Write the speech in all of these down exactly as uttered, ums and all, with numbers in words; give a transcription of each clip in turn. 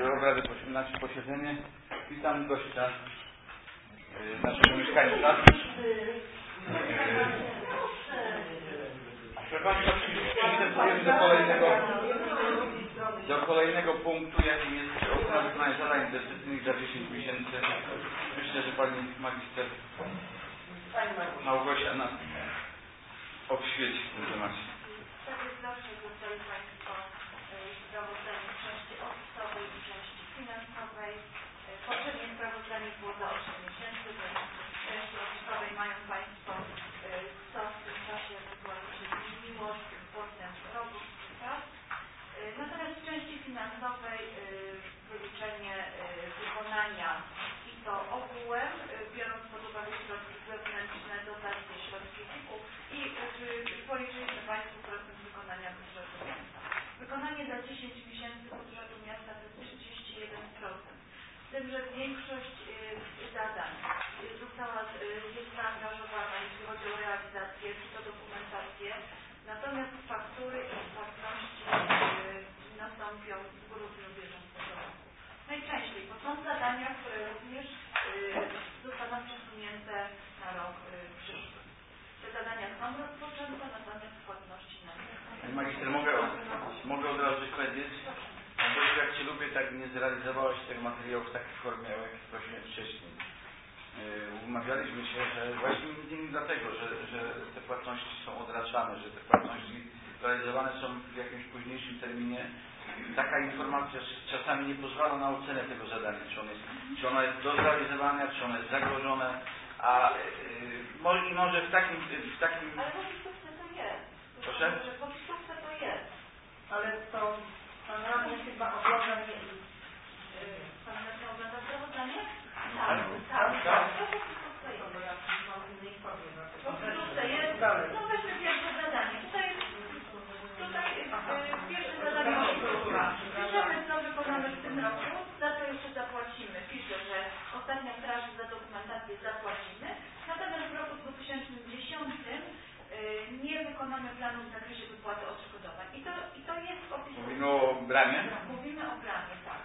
obrady, nasze posiedzenie. Witam gościa naszego mieszkańca. Przystępujemy do kolejnego, do kolejnego punktu, jakim jest ocena wykonania zadań inwestycyjnych za dziesięć miesięcy. Myślę, że pani magister Małgosia nas obświeci w tym temacie. Tak jest, zawsze dostali Państwo sprawozdanie w części opisowej i części finansowej. Poprzednie sprawozdanie było za osiem miesięcy, więc w części opisowej mają Państwo, co w tym czasie ewentualnie się zmieniło z tym postęp roku prac. Natomiast w części finansowej wyliczenie wykonania i to ogółem, biorąc pod uwagę środki zewnętrzne, dotacje, środki V I P-u i policzyliśmy Państwu procent wykonania budżetu miasta. Wykonanie za dziesięć miesięcy budżetu miasta to jest trzydzieści jeden procent. Z tym, że większość zadań została, jest zaangażowana, jeśli chodzi o realizację, czy to dokumentację, natomiast faktury i płatności nastąpią w grudniu bieżącego roku. Najczęściej, bo są zadania, które również zostaną przesunięte na rok przyszły. Te zadania są rozpoczęte, natomiast płatności na nie. Pani magister, mogę, mogę od razu powiedzieć? Bo jak Cię lubię, tak nie zrealizowałaś tego materiału w takiej formie, jak prosiłem wcześniej. Yy, umawialiśmy się, że właśnie między innymi dlatego, że, że te płatności są odraczane, że te płatności realizowane są w jakimś późniejszym terminie. Taka informacja czasami nie pozwala na ocenę tego zadania, czy ono jest, czy ono jest do zrealizowania, czy ono jest zagrożone, a yy, i może w takim, w takim... Ale w opisówce to jest. Proszę? W opisówce to jest. Ale to Pan radny chyba ogląda nie... Pan radny ogląda sprawozdanie? Tak, tak, tak. To w opisówce jest. No ja mam innej formie. W opisówce jest. No weźmy pierwsze zadanie. Tutaj Tutaj y, pierwsze zadanie opisówka. Piszemy, co wykonamy w tym roku, za to jeszcze zapłacimy. Piszę, że ostatnia straż za dokumentację zapłacimy, natomiast w roku dwa tysiące dziesiątym y, nie wykonamy planu w zakresie wypłaty odszkodowań. I to, i to jest w opisówce. Mówimy o bramie? Mówimy o bramie, tak.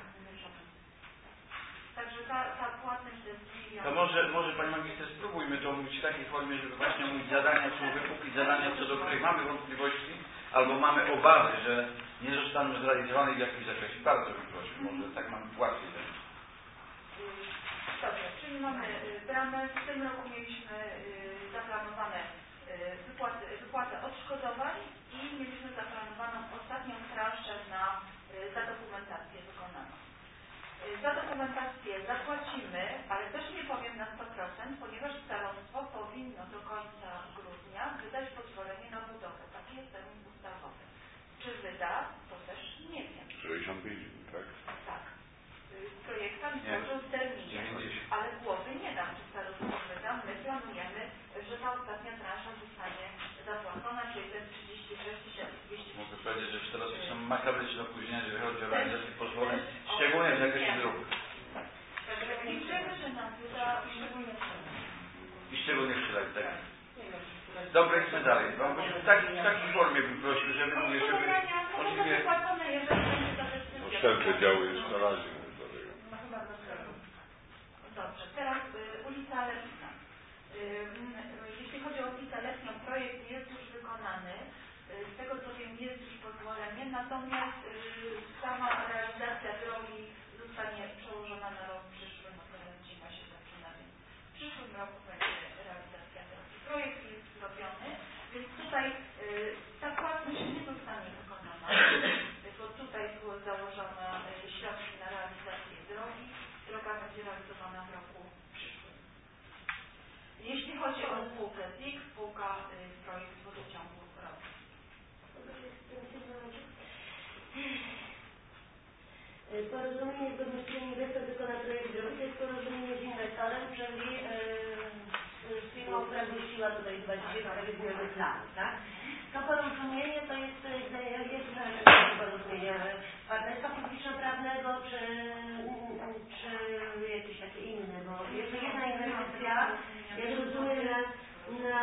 Także ta, ta płatność to jest milion. To może, może Pani Magister, spróbujmy to mówić w takiej formie, żeby właśnie mówić zadania, czy wypukić zadania, co do których mamy wątpliwości, albo mamy obawy, że nie zostaną zrealizowane w jakimś zakresie. Bardzo bym prosił, może tak mam łatwiej. Dobrze, czyli mamy bramę. W tym roku mieliśmy zaplanowane wypłaty, wypłatę odszkodowań i mieliśmy zaplanowaną ostatnią transzę na, za dokumentację wykonaną. Za dokumentację zapłacimy, ale też nie powiem na sto procent, ponieważ starostwo powinno do końca grudnia wydać pozwolenie na budowę. Taki jest termin ustawowy. Czy wyda, to też nie wiem. sześćdziesiąt pięć, tak? Tak. Projektant złożył w terminie, ale głowy nie dam, czy starostwo wyda. My planujemy, że ta ostatnia transza zostanie zapłacona, czyli te trzydzieści sześć tysięcy dwieście. Mogę powiedzieć, że starostwa są makabryczne opóźnienia, jeżeli chodzi o realizację pozwoleń, szczególnie w zakresie dróg. Liczymy, że nam wyda i szczególnie I szczególnie w Szylach, tak. Dobra, idźmy dalej. No, w, takiej, w takiej formie bym prosił, żeby mówię, żeby możliwie... Wszelkie działy jest na razie. Dobrze, teraz y, ulica Letnia. Y, jeśli chodzi o ulicę Letnią, projekt jest już wykonany. Y, z tego co wiem, jest już pozwolenie, natomiast y, sama realizacja drogi zostanie przełożona na rok przyszły, no teraz zima się zaczyna, więc w przyszłym roku będzie realizacja drogi. Projekt jest zrobiony, więc tutaj y, ta płatność nie zostanie wykonana, bo tutaj było założone y, środki na realizację drogi. Droga będzie realizowana w roku przyszłym. Jeśli chodzi o spółkę Z I K, spółka y, projekt wodociągu robi. Porozumienie zgodnie z którym inwestor wykona projekt drogi, to jest porozumienie z inwestorem, czyli yy, z firmą, która zgłosiła tutaj chyba dzisiaj prawie zmiany planu, tak? To porozumienie to jest, jest porozumienie partnerstwa publiczno-prawnego, czy, czy jakieś takie inne, bo jest to jedna inwestycja, jak rozumiem, na, na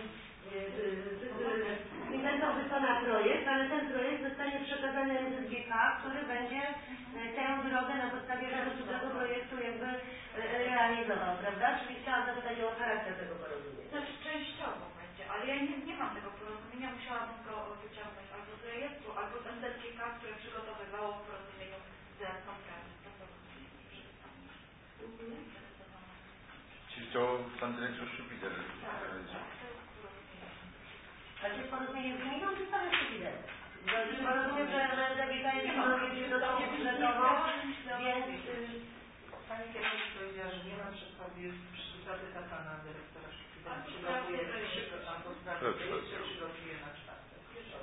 yy, inwestor wykona projekt, ale ten projekt zostanie przekazany M Z G K K, który będzie tę drogę na podstawie zarzutu tego projektu jakby realizował, prawda? Czyli chciałam zapytać o charakter tego porozumienia. Znaczy częściowo będzie, ale ja nie, nie mam tego porozumienia, musiałabym go wyciągnąć albo z rejestru, albo z M Z G K, które przygotowywało w porozumieniu z radcą prawnym. To porozumienie Czyli to pan dyrektor Szupiter. Tak, to jest porozumienie. A czy jest porozumienie z gminą, czy pan jest Szupiter? Bo rozumiem, że M Z G K jest przygotował budżetową, więc... Pani kierownik powiedziała, że nie ma przy sobie, zapyta pana dyrektora Szupitera, przygotuje albo sprawdzę, przygotuje na czwartek.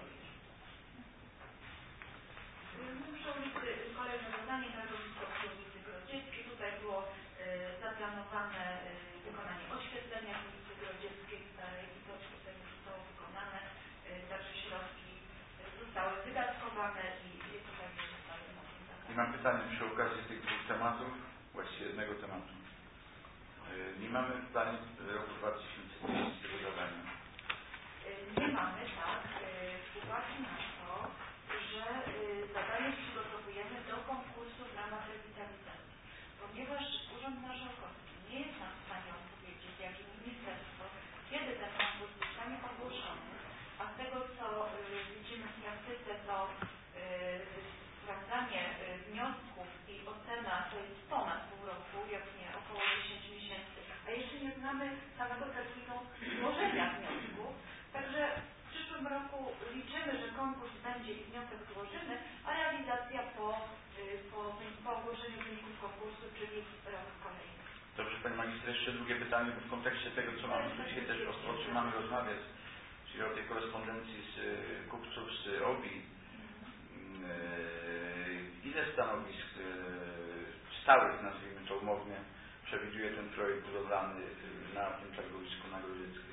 Przy ulicy, kolejne zadanie na rodzisko przy ulicy Grodzieckiej. Tutaj było y, zaplanowane y, wykonanie oświetlenia w ulicy Grodzieckiej Starej i to tutaj już zostało wykonane. Y, także środki y, zostały wydatkowane i, i tutaj już zostały na tym zadaniu. I mam pytanie przy okazji tych dwóch tematów, właściwie jednego tematu. Nie mamy w planie roku dwa tysiące dziesięć tego zadania. Nie mamy, tak, z uwagi na to, że zadanie przygotowujemy do konkursu w ramach rewitalizacji. Ponieważ Urząd Marszałkowski nie jest nam w stanie odpowiedzieć, jak i ministerstwo, kiedy ten konkurs zostanie ogłoszony, a z tego, co widzimy w praktyce, to sprawdzanie wniosków i ocena to jest ponad pół roku, jak nie około dziesięć miesięcy, a jeszcze nie znamy samego terminu złożenia wniosków. Także w przyszłym roku liczymy, że konkurs będzie i wniosek złożymy, a realizacja po, po, po ogłoszeniu wyników konkursu, czyli rok kolejny. Dobrze, Pani Magister, jeszcze drugie pytanie, bo w kontekście tego, co mamy tu dzisiaj też o, o czym mamy rozmawiać, czyli o tej korespondencji z kupców z O B I. Ile stanowisk stałych, nazwijmy to umownie, przewiduje ten projekt budowlany na tym targowisku na Grodzieckiej?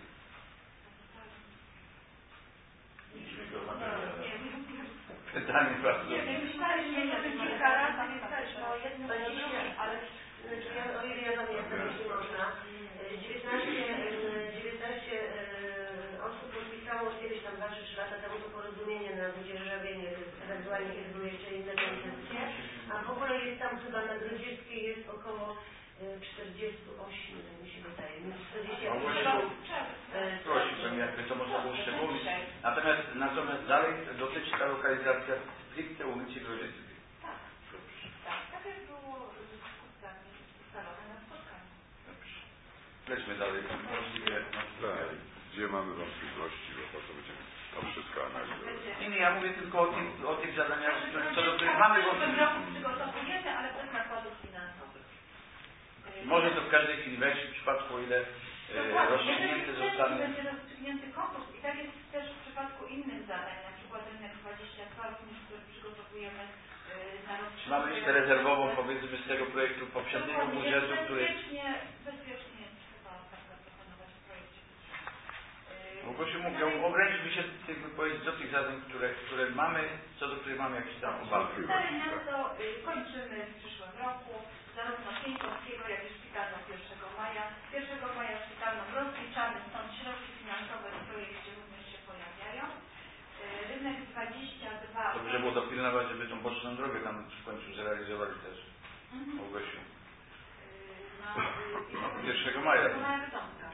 Mieliśmy to pytanie bardzo. Nie wiem, myśleliśmy, że kilka razy pamiętaliśmy o jednym dzisiaj, ale o ile ja pamiętam, jeśli można, dziewiętnaście osób podpisało kiedyś tam dwa trzy lata temu to porozumienie na wydzierżawienie, ewentualnie kiedy były jeszcze inne koncepcje, a w ogóle jest tam chyba na Grodzieckiej jest około czterdzieści osiem, tak mi się wydaje. czterdzieści osiem. Prosiłbym, jakby to można było szczególnie. Natomiast, natomiast dalej dotyczy ta lokalizacja stricte ulicy Grodzieckiej. Tak, tak, tak jak było z kupcami ustalone na spotkaniu. Dobrze. Lećmy dalej. Możliwie, Tak. Gdzie mamy wątpliwości, bo po to będziemy to wszystko analizować. Nie, nie, ja mówię tylko o tych, o tych zadaniach, które, co do których mamy wątpliwości. Przygotowujemy, ale bez nakładów finansowych. Może to w każdej chwili wejść w przypadku, o ile e, rozstrzygnięty zostanie. Będzie rozstrzygnięty konkurs i tak jest też w przypadku innych zadań, na przykład rynek dwadzieścia dwa, również który przygotowujemy e, na rozstrzygnięcie. Mamy listę rezerwową, powiedzmy, z tego projektu poprzedniego budżetu, który... Bezpiecznie, bezpiecznie jest chyba tak zaproponować w projekcie. Małgosiu, mówią, ograniczmy się tych wypowiedzi do tych zadań, które, które mamy, co do których mamy jakieś tam obawy. Stare miasto y, kończymy w przyszłym roku, zarówno Pieńkowskiego, jak i szpitalną pierwszego maja. pierwszego maja szpitalną rozliczamy, stąd środki finansowe w projekcie również się pojawiają. Y, rynek dwadzieścia dwa... Dobrze było dopilnować, żeby tą boczną drogę tam w końcu zrealizowali też. Mhm. Małgosiu. Y, na y, pierwszego maja. Maja Bytomska.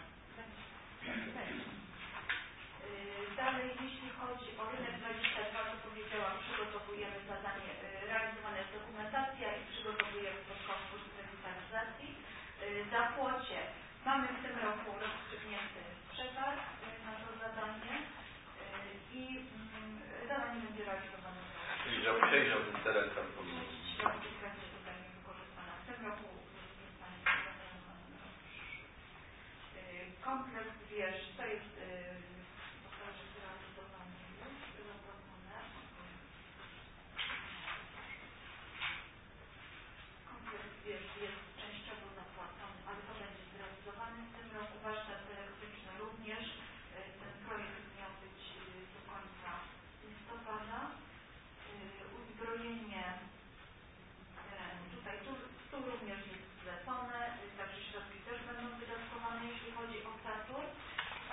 Dalej, jeśli chodzi o rynek dwadzieścia dwa, to powiedziałam, przygotowujemy zadanie, realizowana jest dokumentacja i przygotowujemy pod konkurs rewitalizacji. Za Płocie mamy w tym roku rozstrzygnięty przetarg na to zadanie i zadanie będzie realizowane. Czyli że przejrzał ten teren tam powinien. Środki będzie tutaj wykorzystana w tym roku, zostanie wykorzystana. Kompleks wież, to jest jest częściowo zapłacony, ale to będzie zrealizowany w tym roku. Warsztat elektryczny również. Ten projekt miał być do końca listopada. Uzbrojenie terenu. Tutaj tu, tu również jest zlecone, także środki też będą wydatkowane, jeśli chodzi o Satur.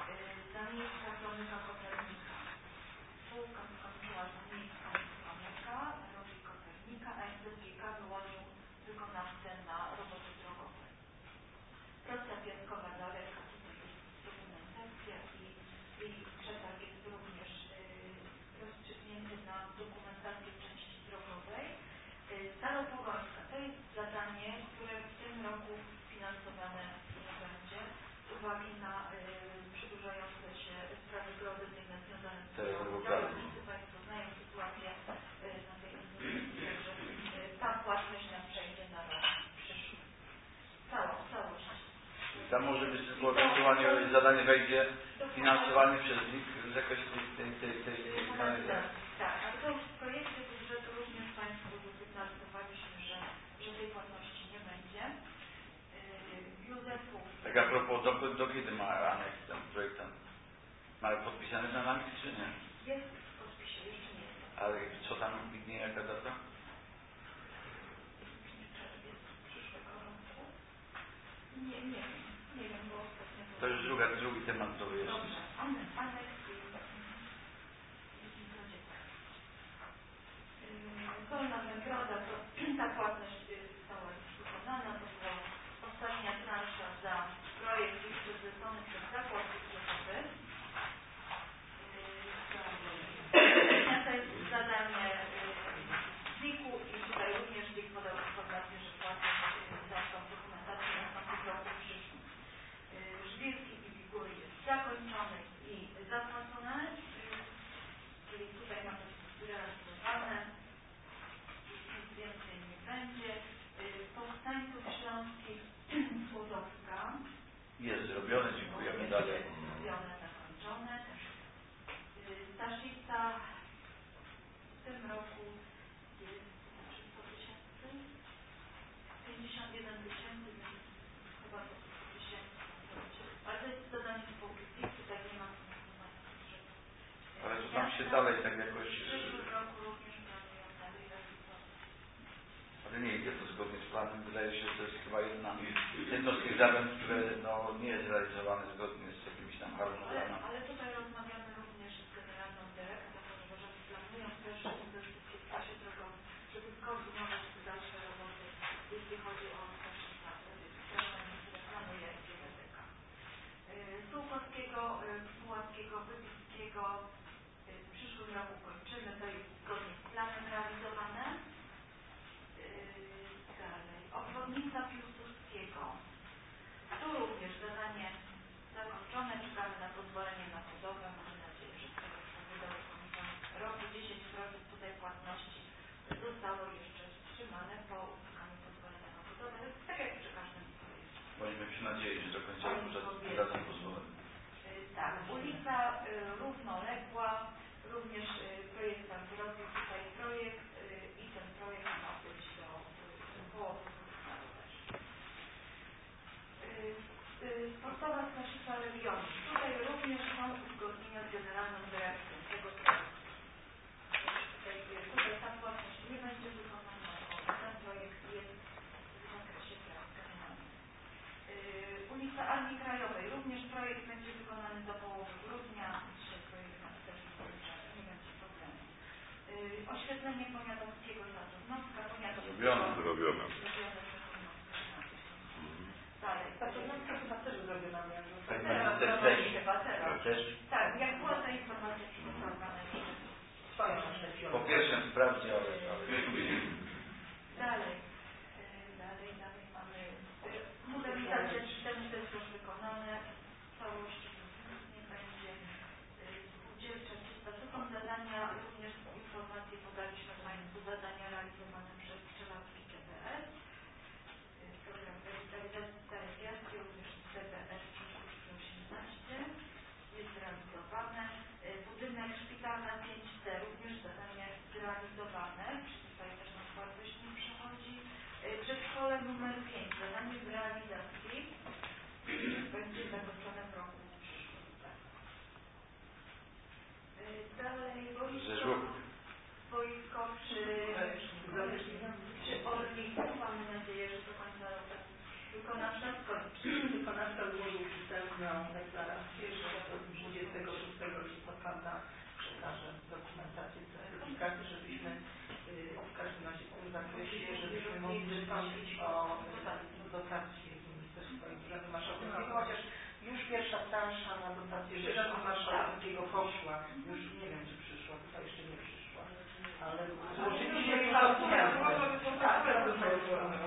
jest zadanie, które w tym roku finansowane nie będzie z uwagi na y, przedłużające się sprawy geodezyjne związane z tym. Wszyscy Państwo znają sytuację y, na tej instytucji, także y, ta płatność nam przejdzie na rok przyszły. Całą, całość. Tam może być tylko ewentualnie zadanie wejdzie finansowanie przez N I K z jakoś tej, tej, tej, tej, tej kanalizacji. Tak, ale to już w projekcie budżetu również Państwu zasygnalizowaliśmy, że, że tej płatności nie będzie. Yy, Józefów. Tak a propos, do, do kiedy ma aneks ten projektant? Ma podpisany na aneks czy nie? Jest w podpisie, jeszcze nie jest. Ale co tam widnieje, jaka data? Czerwiec przyszłego roku. Nie, nie wiem, nie wiem, bo ostatnio... To już druga, drugi temat to jest. Dobrze, aneks, aneks i... Wolna nagroda, to ta płatność została już wykonana, to była ostatnia transza za projekt już zlecony przez zakład budżetowy. To jest zadanie Z I K-u i tutaj również Z I K podał informację, że płatność za tą dokumentację nastąpi w roku przyszłym. Żwirki i figury jest zakończony i zapłacone, czyli tutaj ma być zrealizowane. Więcej nie będzie. Powstańców śląskich Słodowska. Jest zrobione, dziękujemy dalej. Jest zrobione, zakończone. Staszica w tym roku jest trzysta tysięcy, pięćdziesiąt jeden tysięcy, więc chyba to sto tysięcy. Ale to jest zadanie spółki Z I K, tutaj nie ma finansowania budżetu. Ale to tam się dalej tak jakoś... W przyszłym roku również planują dalej realizować. Ale nie idzie to zgodnie z planem. Wydaje się, że to jest chyba jedna, jedno z tych zadań, które no, nie jest realizowane zgodnie z jakimiś tam Ale, harmonogramami. ale tutaj rozmawiamy również z generalną dyrektor, że planują też inwestycje w pasie drogowym, żeby skoordynować te dalsze roboty, jeśli chodzi o nasze wdrażanie, które planuje Geodezyka. Sułkowskiego, Pułapskiego, Wybickiego w przyszłym roku kończymy, to jest zgodnie z planem realizowane. Dalej, obwodnica Piłsudskiego. Tu również zadanie zakończone, czekamy na pozwolenie na budowę. Mamy nadzieję, że to już będzie do końca roku. dziesięć procent tutaj płatności zostało jeszcze wstrzymane po uzyskaniu pozwolenia na budowę. Tak jak przy każdym projekcie. Możemy się nadziei, że do końca roku wydadzą pozwolenie. Tak, ulica y, równoległa, również y, projektant zrobił tutaj projekt y, i ten projekt ma być do połowy wykonania też. Y, y, Sportowa Staszica Regionu. Tutaj również są uzgodnienia z generalną dyrekcją tego projektu. Tutaj, tutaj ta płatność nie będzie wykonana, bo ten projekt jest w zakresie prac generalnych. Yy, ulica Armii Krajowej. Również projekt będzie wykonany do połowy grudnia. Dzisiaj projekt też nie będzie problemu. Yy, oświetlenie Poniatowskiego Saturnowska. Zrobione. Zrobione. Dalej. Saturnowska chyba też zrobiona miała. Tak, Teraz też, zrobione też. chyba teraz. Też. Tak, jak była ta informacja przygotowana jeszcze. Swoją oświetloną. Po pierwszym sprawdzie, ale... Dalej. Dalej, dalej mamy modernizację systemu, to jest już wykonane w całości, nic nie będzie. Spółdzielcza czysta, to są zadania, również informacje podaliśmy Państwu, zadania realizowane przez Strzelacki G P S. Program rewitalizacji Starej Piastki, również C B S trzysta osiemnaście jest realizowane. Budynek szpitalna pięć C, również zadanie zrealizowane, tutaj też na wartość nie przechodzi. Przedszkole numer pięć, zadanie z realizacji będzie zakończone w roku przyszłym. Dalej boisko, boisko przy, przy Orliku. Mamy nadzieję, że do końca roku wykonawca skończy. Wykonawca złożył wstępną deklarację, że do dwudziestego szóstego listopada przekaże dokumentację certyfikaty, żebyśmy w każdym razie w tym zakresie, żebyśmy mogli wystąpić o dotację z Ministerstwa Urzędu Marszałkowskiego, chociaż już pierwsza plansza na dotację z Urzędu Marszałkowskiego poszła, już nie wiem czy przyszła, tutaj jeszcze nie przyszła, ale złożyliśmy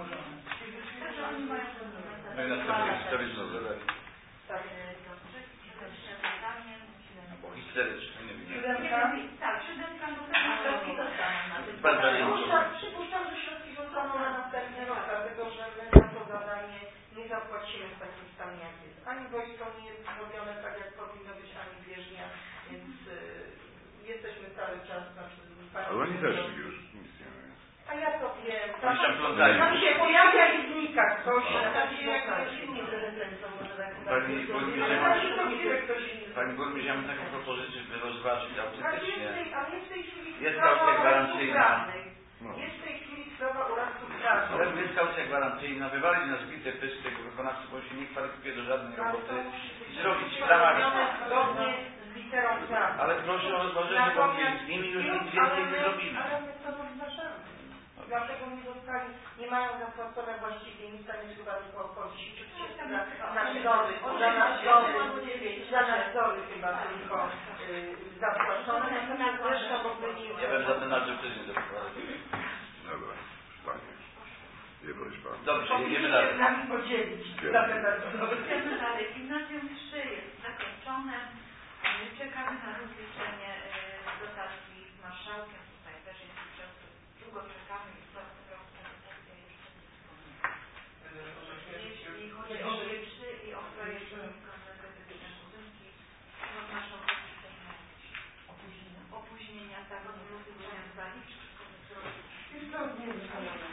No i następnie historyczne zadanie. Tak. Dobrze, historyczne zadanie. Albo historyczne, nie wiem. Siódemka. Tak, siódemka, bo to jest środki dostaną na tym. Przypuszczam, przypuszczam, że środki zostaną na następny rok, dlatego że my na to zadanie nie zapłacimy w takim stanie jak jest. Ani wojsko nie jest zrobione tak jak powinno być, ani bieżnia, więc y, jesteśmy cały czas na Ale oni też już nic nie mają. A ja to wiem. Oni się plątają. Tam się pojawia i znika ktoś, No. a tam się jak Inni prezydent są może tak Pani burmistrz, ja Ale mam- to nie wie, ktoś inny. Pani burmistrz, ja mam taką propozycję, żeby rozważyć A jest, autentycznie. w tej, a jest w tej chwili Jest sprawa kaucja o gwarancyjna. prawnej. No. Jest w tej chwili sprawa o radców prawnych. Ale jest kaucja gwarancyjna, wywalić na zbite pysk tego wykonawcy, bo się nie kwalifikuje do żadnej Ale roboty to musi być i zrobić w ramach. zrobione zgodnie z literą prawa. Ale proszę o rozważenie, bo my z nimi już nic więcej nie zrobimy. Ale my to rozważamy. Dlatego nie dostali, nie mają zapłacone właściwie nic, tam jest chyba tylko około dziesięć tysięcy na nadzory, za nadzory, za nadzory chyba tylko y, zapłacone, natomiast reszta w ogóle nie jest. Ja bym za ten nadzór też nie doprowadził. Dobra, panie. Nie bądź pan. Dobrze, jedziemy Powinniście dalej. z nami podzielić za te nadzory. Idziemy dalej. Gimnazjum trzy jest zakończone. Czekamy na rozliczenie y, dotacji z marszałkiem. Tutaj też jest czas, długo czekamy i co w tym roku ta dotacja jeszcze nie wspomnę. Jeśli chodzi o G trzy i o projekt energetyczne budynki, to marszałkowski też ma jakieś opóźnienia. Opóźnienia, tak, od rozliczenia zaliczki, żeby zrobić. Jest to nie jest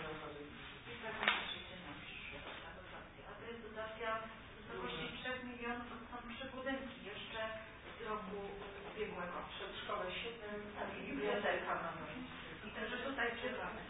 I tak na przyjdzie nam przyszła ta dotacja. A to jest dotacja w wysokości trzech milionów, to są trzy budynki jeszcze z roku ubiegłego. przedszkole świetne, tak, i biblioteka mamy. I także tutaj czekamy.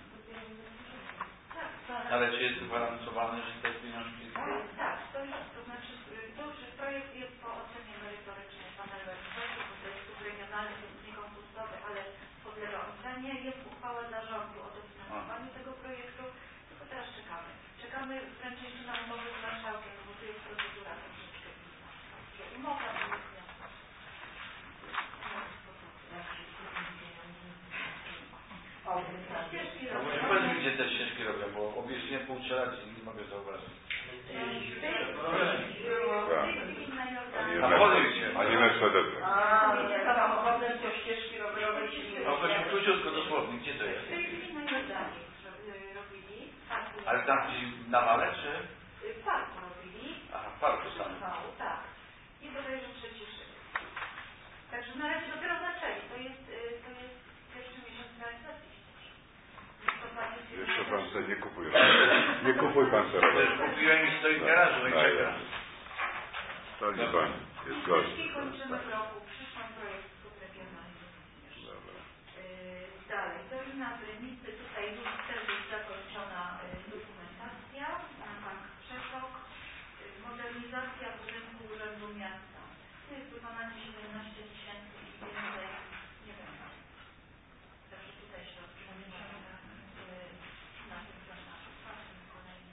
Tak, tak. Ale czy jest gwarantowane, że te pieniążki... Tak, tak, to jest, to znaczy to już projekt jest po ocenie merytorycznej panelu ekspertów, bo to jest klub regionalny, to jest niekonkursowy, ale podlega ocenie. Jest uchwała zarządu o dofinansowaniu tego projektu, tylko teraz czekamy. Czekamy wręcz jeszcze na umowę z marszałkiem, bo tu jest procedura troszeczkę inna. Umowa jest jasna. O, Ścieżki No może robione. powiedzmy, gdzie te ścieżki robią, bo obiecznie półtora i nie mogę zauważyć. A nie, A Mercedes- podejście. a nie Mercedesem. A, nie, samochodem to ścieżki rowerowe się nie No to się króciutko, dosłownie, gdzie to jest? W tej chwili na Jordanii robili. Ale tam gdzieś na wale, czy? W parku robili. Aha, w parku tam. Trwało, tak. I bodajże trzeci szyb. Także na razie dopiero zaczęli. To jest, y, to jest pierwszy miesiąc realizacji. Jeszcze pan sobie nie kupuje. Nie kupuj pan sobie Też roweru. kupiłem i stoi w garażu, no i No, czeka. jest. To nie pan, jest gość. Jeśli kończymy w roku przyszłym projekt subregionalny również. Dobra. Yy, dalej, Dolina Brynicy, tutaj już też jest zakończona yy, dokumentacja na bank Przeszok. Yy, modernizacja budynku Urzędu Miasta. Tu jest wykonanie siedemnaście tysięcy i więcej nie będzie. Także tutaj środki będą yy, na tym zaznaczeniu. Patrzmy kolejnie.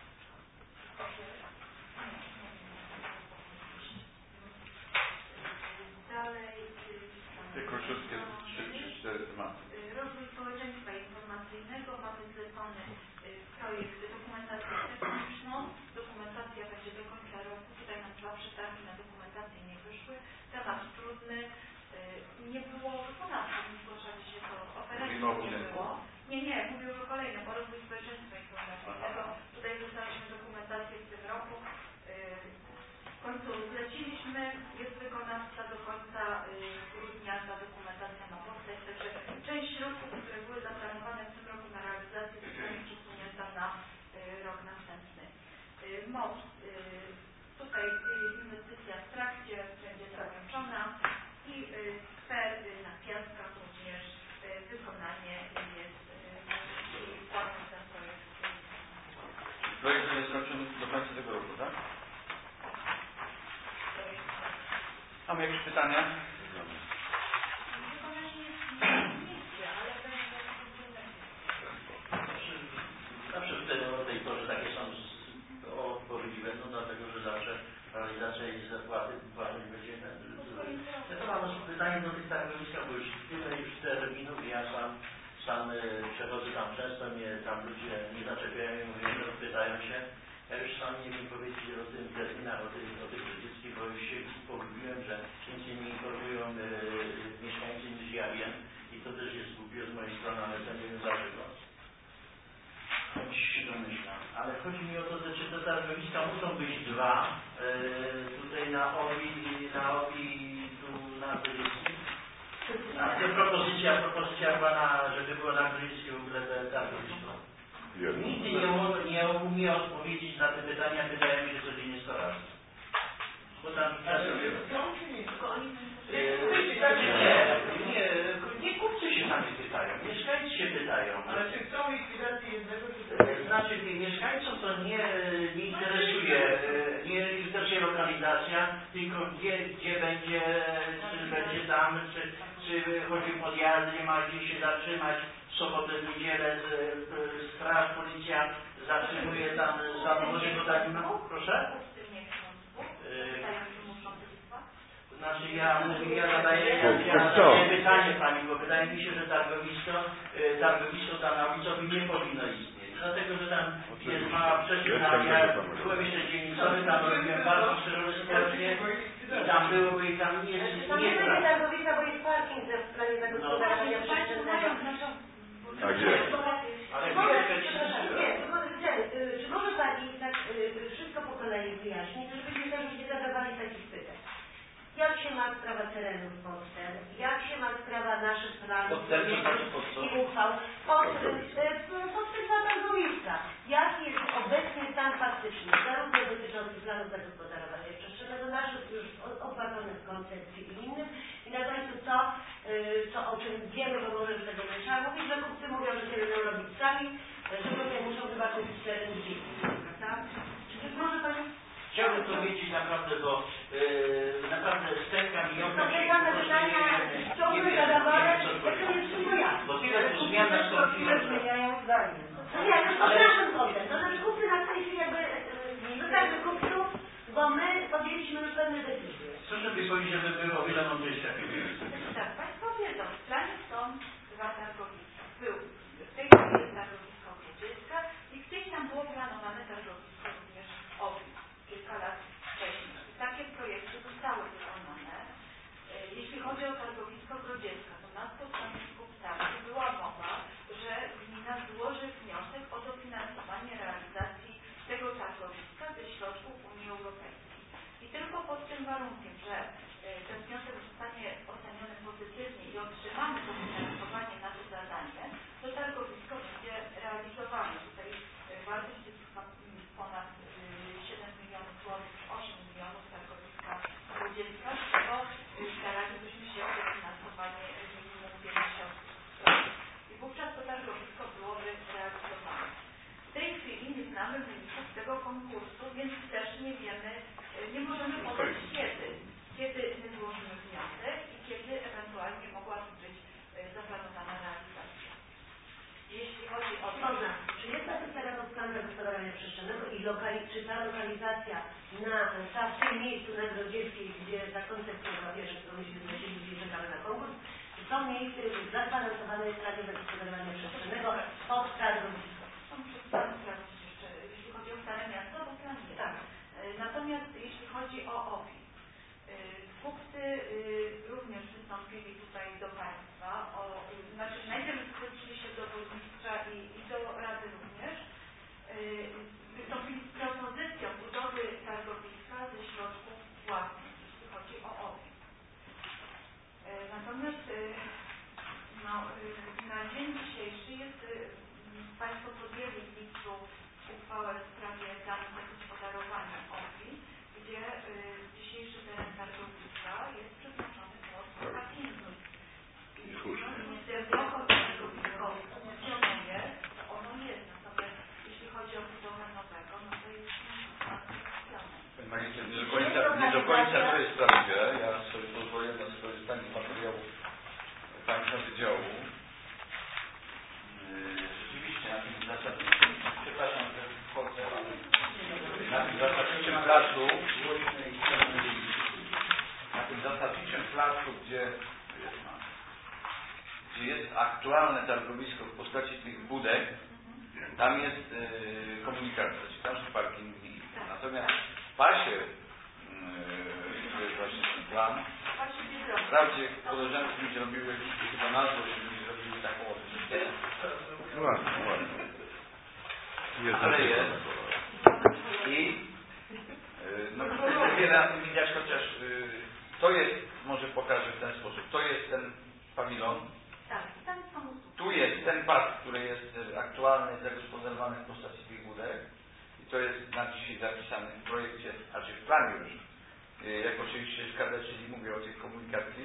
Dalej. Te króciutkie trzy czy cztery tematy. Rozwój społeczeństwa informacyjnego. Mamy zlecony projekt dokumentacji techniczną. Dokumentacja będzie do końca roku. Tutaj nam dwa przetargi na dokumentację nie wyszły. Temat trudny. Nie było wykonawców, nie zgłaszali się do oferencji. Nie było. Nie, nie, mówię już o kolejnym, o rozwój społeczeństwa informacyjnego. Tutaj dostaliśmy dokumentację w tym roku. W końcu zleciliśmy, jest wykonawca do końca grudnia, ta dokumentacja ma powstać, także część środków, które były zaplanowane w tym roku na realizację, zostanie przesunięta na rok następny. Most, tutaj inwestycja w trakcie będzie zakończona i skwer na Piaskach również wykonanie jest i płatny ten projekt. Projekt będzie skończony do końca tego roku, tak? Mamy jakieś pytania? Zawsze w tej, o tej porze takie są odpowiedzi będą, dlatego że zawsze realizacja i zapłaty płatność będzie. Ja to mam pytanie do tych stanowiska, bo już tyle już terminów i ja sam sam przechodzę tam często, mnie tam ludzie nie zaczepiają i mówią, że pytają się, Ja już sam nie wiem powiedzieć o tym terminach, o tych, o tych rodzieckich, bo już się pogubiłem, że więcej mi informują e, mieszkańcy niż ja wiem i to też jest głupie z mojej strony, ale to nie wiem dlaczego. Choć się domyślam. Ale chodzi mi o to, że czy te targowiska muszą być dwa, e, tutaj na obi, na obi, tu na Grodzieckim. A to propozycja, propozycja pana, żeby było na Grodzieckim w ogóle te targowisko. Nigdy nie, nie umie odpowiedzieć na te pytania, wydaje mi się codziennie sto razy. Bo tam czasem... Nie, nie, nie kupcy się sami pytają, mieszkańcy się pytają. Ale czy chcą likwidację jednego czy Znaczy mieszkańców to nie, nie interesuje, nie interesuje lokalizacja, tylko gdzie, gdzie będzie, czy będzie tam, czy, czy chodzi o podjazdy, nie ma gdzie się zatrzymać. W sobotę, w niedzielę z, z, straż, policja zatrzymuje tam samochody, bo tak, no, proszę? Znaczy ja mówię, ja zadaję, ja zadaję pytanie pani, bo wydaje mi się, że targowisko, targowisko tam na ulicowi nie powinno istnieć. Dlatego, że tam jest mała przestrzeń, ja byłem jeszcze dzielnicowy, tam robiłem bardzo szerokie społecznie i tam byłoby i tam nie jest Tam nie będzie targowiska, bo jest parking w planie zagospodarowania przestrzennego. A gdzie? Ale czy może Pani tak wszystko po kolei wyjaśnić, żebyśmy też już nie zadawali takich pytań? Jak się ma sprawa terenu w Polsce? Jak się ma sprawa naszych planów i uchwał? Pod tym targowiska. Jaki jest obecnie stan faktyczny, zarówno dotyczący planów zagospodarowania przestrzennego, naszych już opłaconych koncepcji i innych, i na końcu to, co, o czym wiemy, bo może już tego nie trzeba mówić, że kupcy mówią, że się będą robić sami, że potem muszą chyba kupić teren gdzieś, prawda? Czy może Pani... Chciałbym to wiedzieć naprawdę, bo yy, naprawdę setka milionów to te same pytania ciągle zadawane, jak to jest wszystko jasne. Bo tyle tu zmian nastąpiło, że... zmieniają zdanie. No nie, to jest pod naszym kątem. To znaczy kupcy na tej chwili jakby... To także kupców, bo my podjęliśmy już pewne decyzje. Proszę mi powiedzieć, żeby było o wiele mądrzejsze. Tak, Państwo wiedzą, w planie są dwa targowiska. Był, w tej chwili jest targowisko Grodziecka i gdzieś tam było planowane targowisko również Obi kilka lat wcześniej. I takie projekty zostały wykonane. Jeśli chodzi o targowisko Grodziecka, to na spotkaniu z kupcami była mowa, że gmina złoży wniosek o dofinansowanie realizacji tego targowiska ze środków Unii Europejskiej. I tylko pod tym warunkiem, że ten wniosek zostanie oceniony pozytywnie i otrzymamy dofinansowanie na to zadanie, to targowisko będzie realizowane. Tutaj wartość jest ponad siedem milionów złotych, osiem milionów targowiska Grodziecka, bo staralibyśmy się o dofinansowanie minimum pięćdziesiąt procent. I wówczas to targowisko byłoby realizowane. W tej chwili nie znamy wyników tego konkursu, więc też nie wiemy, nie możemy podać kiedy, kiedy my złożymy wniosek i kiedy ewentualnie mogłaby być zaplanowana realizacja. Jeśli chodzi o to, Można. Czy jest napisana w planie zagospodarowania przestrzennego i lokali, czy ta lokalizacja na, ta w tym miejscu na Grodzieckiej, gdzie ta koncepcja była pierwsza, którą myśmy znosili, gdzie czekamy na konkurs, czy to miejsce jest zagwarantowane w planie zagospodarowania przestrzennego pod targowisko? Są przedstawione sprawdzić jeszcze, jeśli chodzi o Stare Miasto, to plan jest. Tak. Natomiast jeśli chodzi o Obi, kupcy również wystąpili tutaj do Państwa, o, znaczy najpierw zwrócili się do burmistrza i, i do Rady również, wystąpili z propozycją budowy targowiska ze środków własnych, jeśli chodzi o Obi. Natomiast no, na dzień dzisiejszy jest, Państwo podjęli w lipcu uchwałę w sprawie planu zagospodarowania Obi, gdzie dzisiejszy teren targowiska jest przeznaczony pod parkingu. I niestety jako targowisko funkcjonuje, to ono jest. Natomiast jeśli chodzi o budowę nowego, no to jest nie do końca, nie do końca to jest prawda. Ja sobie pozwolę na skorzystanie z materiałów Państwa Wydziału. Rzeczywiście na tym zasadniczym, przepraszam, że wchodzę, na tym zasadniczym placu, na tym zasadniczym placu, gdzie, gdzie jest aktualne targowisko w postaci tych budek, tam jest yy, komunikacja, tam są parkingi, Natomiast w pasie, yy, to jest właśnie ten plan, wprawdzie koleżanki mi zrobiły chyba nazwę, że mi zrobiły taką odwrótkę. No ładnie, no ładnie. Jest Ale jest. I yy, no niewiele na tym widać, chociaż yy, to jest, może pokażę w ten sposób, to jest ten pawilon. Tu jest ten pas, który jest aktualny, zagospodarowany w postaci tych budek. I to jest na dzisiaj zapisane w projekcie, znaczy w planie już. Jak oczywiście szkoda, czyli mówię o tej komunikacji.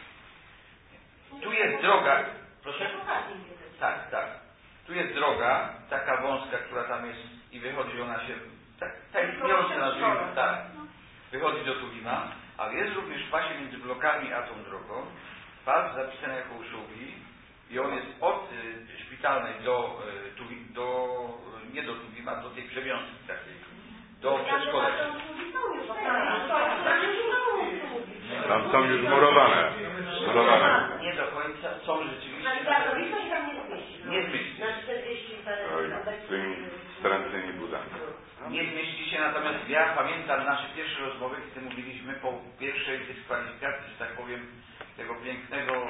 Tu jest droga. Proszę? Tak, tak. Tu jest droga, taka wąska, która tam jest i wychodzi ona się, tak, tak nie nazwijmy, tak. Wychodzi do Tuwima, ale jest również w pasie między blokami a tą drogą. Pas zapisany jako usługi i on jest od y, szpitalnej do, y, tuwi, do y, nie do Tuwima, do tej przewiązki takiej, do przedszkola. Tam są już murowane. Murowane. Nie do końca, są rzeczywiście. Nie zmieści. Oj, z tymi wstrętnymi budami. Nie zmieści się, natomiast ja pamiętam nasze pierwsze rozmowy, kiedy mówiliśmy po pierwszej dyskwalifikacji, że tak powiem, tego pięknego, e,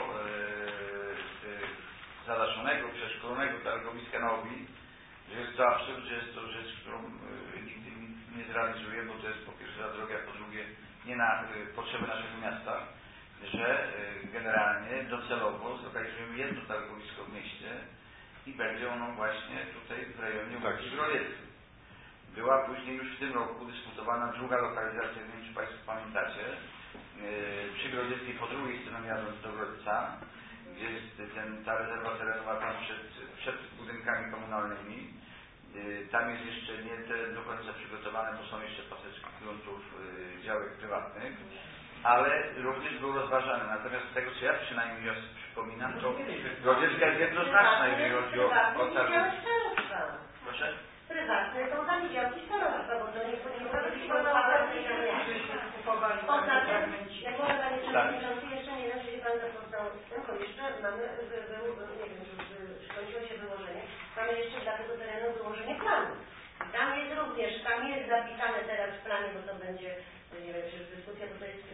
e, zalaszonego, przeszkolonego targowiska na Obi, że jest to absurd, że jest to rzecz, którą e, nigdy nie zrealizuje, bo to jest po pierwsze za drogie, a po drugie nie na e, potrzeby naszego miasta, że e, generalnie docelowo zlokalizujemy jedno targowisko w mieście i będzie ono właśnie tutaj w rejonie tak. ulicy Grodzieckiej. Była później już w tym roku dyskutowana druga lokalizacja, nie wiem czy Państwo pamiętacie, yy, przy Grodzieckiej po drugiej stronie jadąc do Grodźca, gdzie jest ten, ta rezerwa terenowa tam przed, przed budynkami komunalnymi. Yy, tam jest jeszcze nie te do końca przygotowane, bo są jeszcze paseczki gruntów yy, działek prywatnych, ale również był rozważany. Natomiast z tego co ja przynajmniej ja przypominam, to Grodziecka jest jednoznaczna, jeżeli chodzi o, o targowisko. Proszę? Prywatne są tam działki stanowiska, bo to nie powinniśmy uchwałę poza tym, jako Panie Przewodniczący, jeszcze nie wiem, czy Pan zapoznał z tym, bo jeszcze mamy, nie wiem, już skończyło się wyłożenie, mamy jeszcze dla tego terenu wyłożenie planu. I tam jest również, tam jest zapisane teraz w planie, bo to będzie, nie wiem, czy dyskusja tutaj jest,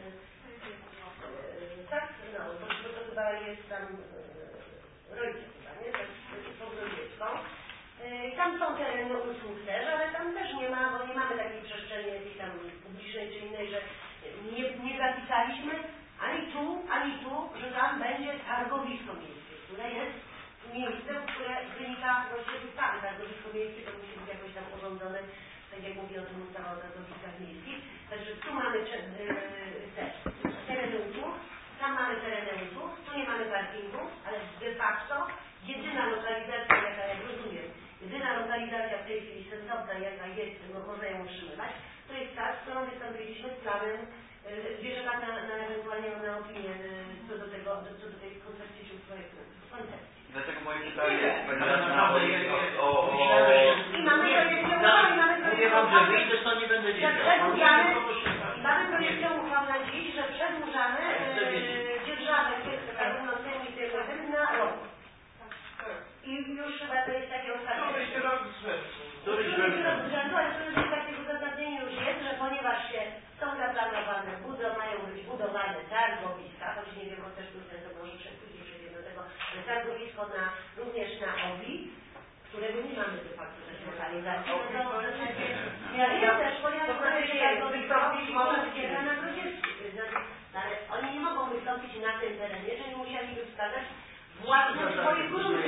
tak, no, bo to chyba jest tam rodzice chyba, nie, tak, po Grodziecką. Tam są tereny usług też, ale tam też nie ma, bo nie mamy takiej przestrzeni jakiejś tam publicznej czy innej, że nie, nie zapisaliśmy ani tu, ani tu, że tam będzie targowisko miejskie, które jest miejscem, które wynika właściwie z ustawy. Targowisko miejskie to musi być jakoś tam urządzone, tak jak mówi o tym ustawa o targowiskach miejskich. Także tu mamy te tereny usług, tam mamy tereny usług, tu nie mamy parkingu, ale de facto jedyna lokalizacja, jaka ja rozumiem, jedyna lokalizacja w tej chwili sensowna, jaka jest, no, można ją utrzymywać, to jest ta, z którą wystąpiliśmy z planem, yy, bierze Pan na, na ewentualnie na opinię yy, co do tego, do, co do tej koncepcji czy projektu, koncepcji. Dlatego moje pytanie jest o... I mamy projekcie uchwał, i mamy Mówię Wam, że wyjdę, to nie będę wiedział. Przedłużamy, i mamy projekcie uchwał na dziś, że przedłużamy yy, dzierżawę zarówno tym i tym na rok. I już chyba to jest takie ostatnie. Któryś rok z rzędu. Któryś rok z rzędu, ale to już jest takie uzasadnienie już jest, że ponieważ się są zaplanowane, budo, mają być budowane targowiska, choć nie wiem, bo też tutaj to może później przejdzie do tego, że targowisko na, również na Obi, którego nie mamy de facto też lokalizacji. No to w zasadzie, ja wiem też, ponieważ to jest targowisko na Grodzieckiej, ale oni nie mogą wystąpić na tym terenie, jeżeli musieliby wskazać własność swoich gruntów.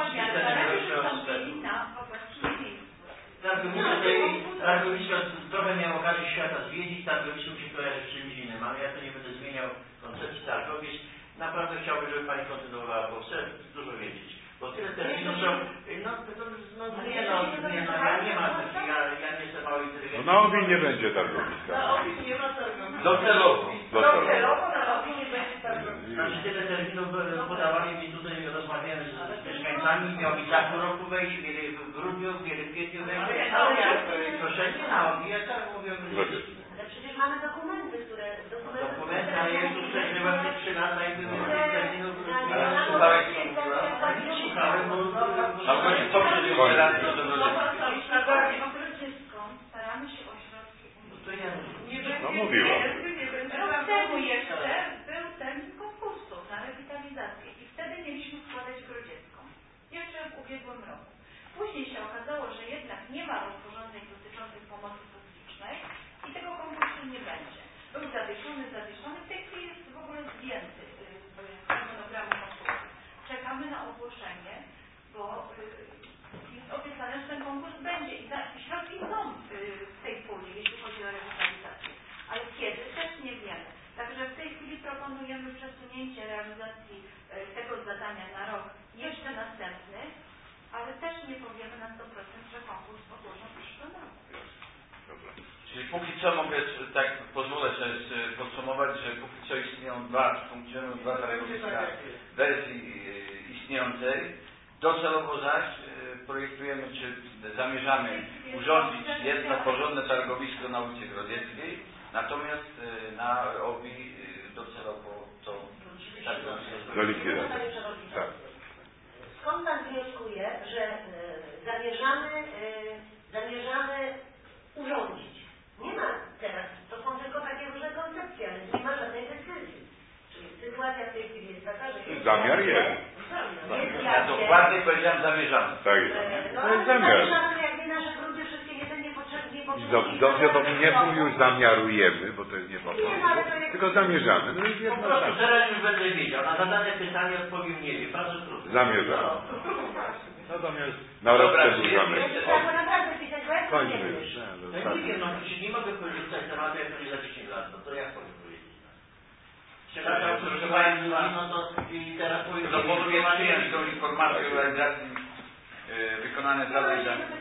Targowisko trochę miał okazję świata zwiedzić, targowisko mi się kojarzy z czymś innym, ale ja to nie będę zmieniał koncepcji targowisk. Naprawdę chciałbym, żeby Pani kontynuowała, bo chcę dużo wiedzieć. Bo tyle terminów są, no, no, no nie no, nie no, ja nie mam takich, ja, ja nie jestem mało inteligentny. No na Obi nie będzie targowiska. Na Obi nie ma targowiska. Docelowo. Docelowo na Obi nie będzie targowiska. Znaczy tyle terminów podawali mi tutaj, rozmawiamy z mieszkańcami, miał mi za pół roku wejść, mieli w grudniu, mieli w kwietniu wejść, ale ja proszę nie na Obi, ja tak mówię. Ale przecież mamy dokumenty, które... Dokumenty, dokumenty ale ja już przeżyłem te trzy lata i były tych terminów. Ale słuchałeś co mówiła? Nie słuchałem, bo... Ale co przecież raz do Na Grodziecką staramy się o środki mówiła. Rok temu jeszcze był termin konkursu na rewitalizację i wtedy mieliśmy składać Grodziecką. Jeszcze w ubiegłym roku. Później się okazało, że jednak nie ma rozporządzeń dotyczących pomocy publicznej i tego konkursu nie będzie. Był zawieszony, zawieszony. W tej chwili jest w ogóle zdjęty z harmonogramu konkursu. Czekamy na ogłoszenie, bo jest obiecane, że ten konkurs będzie i środki są w tej puli, jeśli chodzi o rewitalizację. Ale kiedy? Też nie wiemy. Także w tej chwili proponujemy przesunięcie realizacji tego zadania na rok jeszcze następny, ale też nie powiemy na sto procent, że konkurs ogłoszą w przyszłym roku. Czyli póki co mogę, tak pozwolę sobie podsumować, że póki co istnieją dwa, funkcjonują dwa targowiska wersji istniejącej. Docelowo zaś projektujemy, czy zamierzamy urządzić jedno porządne targowisko na ulicy Grodzieckiej, natomiast na OBI docelowo to targowisko Do likwidacji. Tak. Skąd Pan wnioskuje, że y, zamierzamy, y, zamierzamy urządzić? Nie ma teraz, to są tylko takie różne koncepcje, ale nie ma żadnej decyzji. Czyli sytuacja w tej chwili jest taka, że jest Zamiar jest. jest Ja dokładnie powiedziałem zamierzamy. Tak jest. To jest zamiar. Zamierzamy, jakby nasze grunty wszystkie jeden niepotrzebnie Dobrze, bo nie mówił zamiarujemy, bo to jest nie po polsku, tylko zamierzamy. No jest Po jedno prostu samo. teraz już będę wiedział. Na zadane pytanie odpowiem nie wiem. Bardzo trudno. Zamierzamy. Natomiast Na rok dobra, przedłużamy. Kończmy Kończmy już. Ja nie wiem, no przecież nie mogę porzucać tematu, jak to nie za dziesięć lat. No to jak powiem powiedzieć? trzy lata używałem z wami, no to i teraz powiem... proponuję przyjąć tą informację o realizacji yy, wykonane zadań.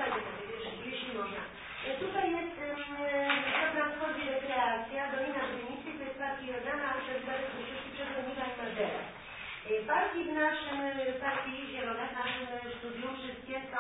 Jeśli można. Tutaj jest program Wschodzi Rekreacja, Dolina Brynickiej, to jest parki Jordana, przez Berek Myśliwski, przez Ogniwa i Madera. Parki w naszym, parki zielone w naszym studium wszystkie są,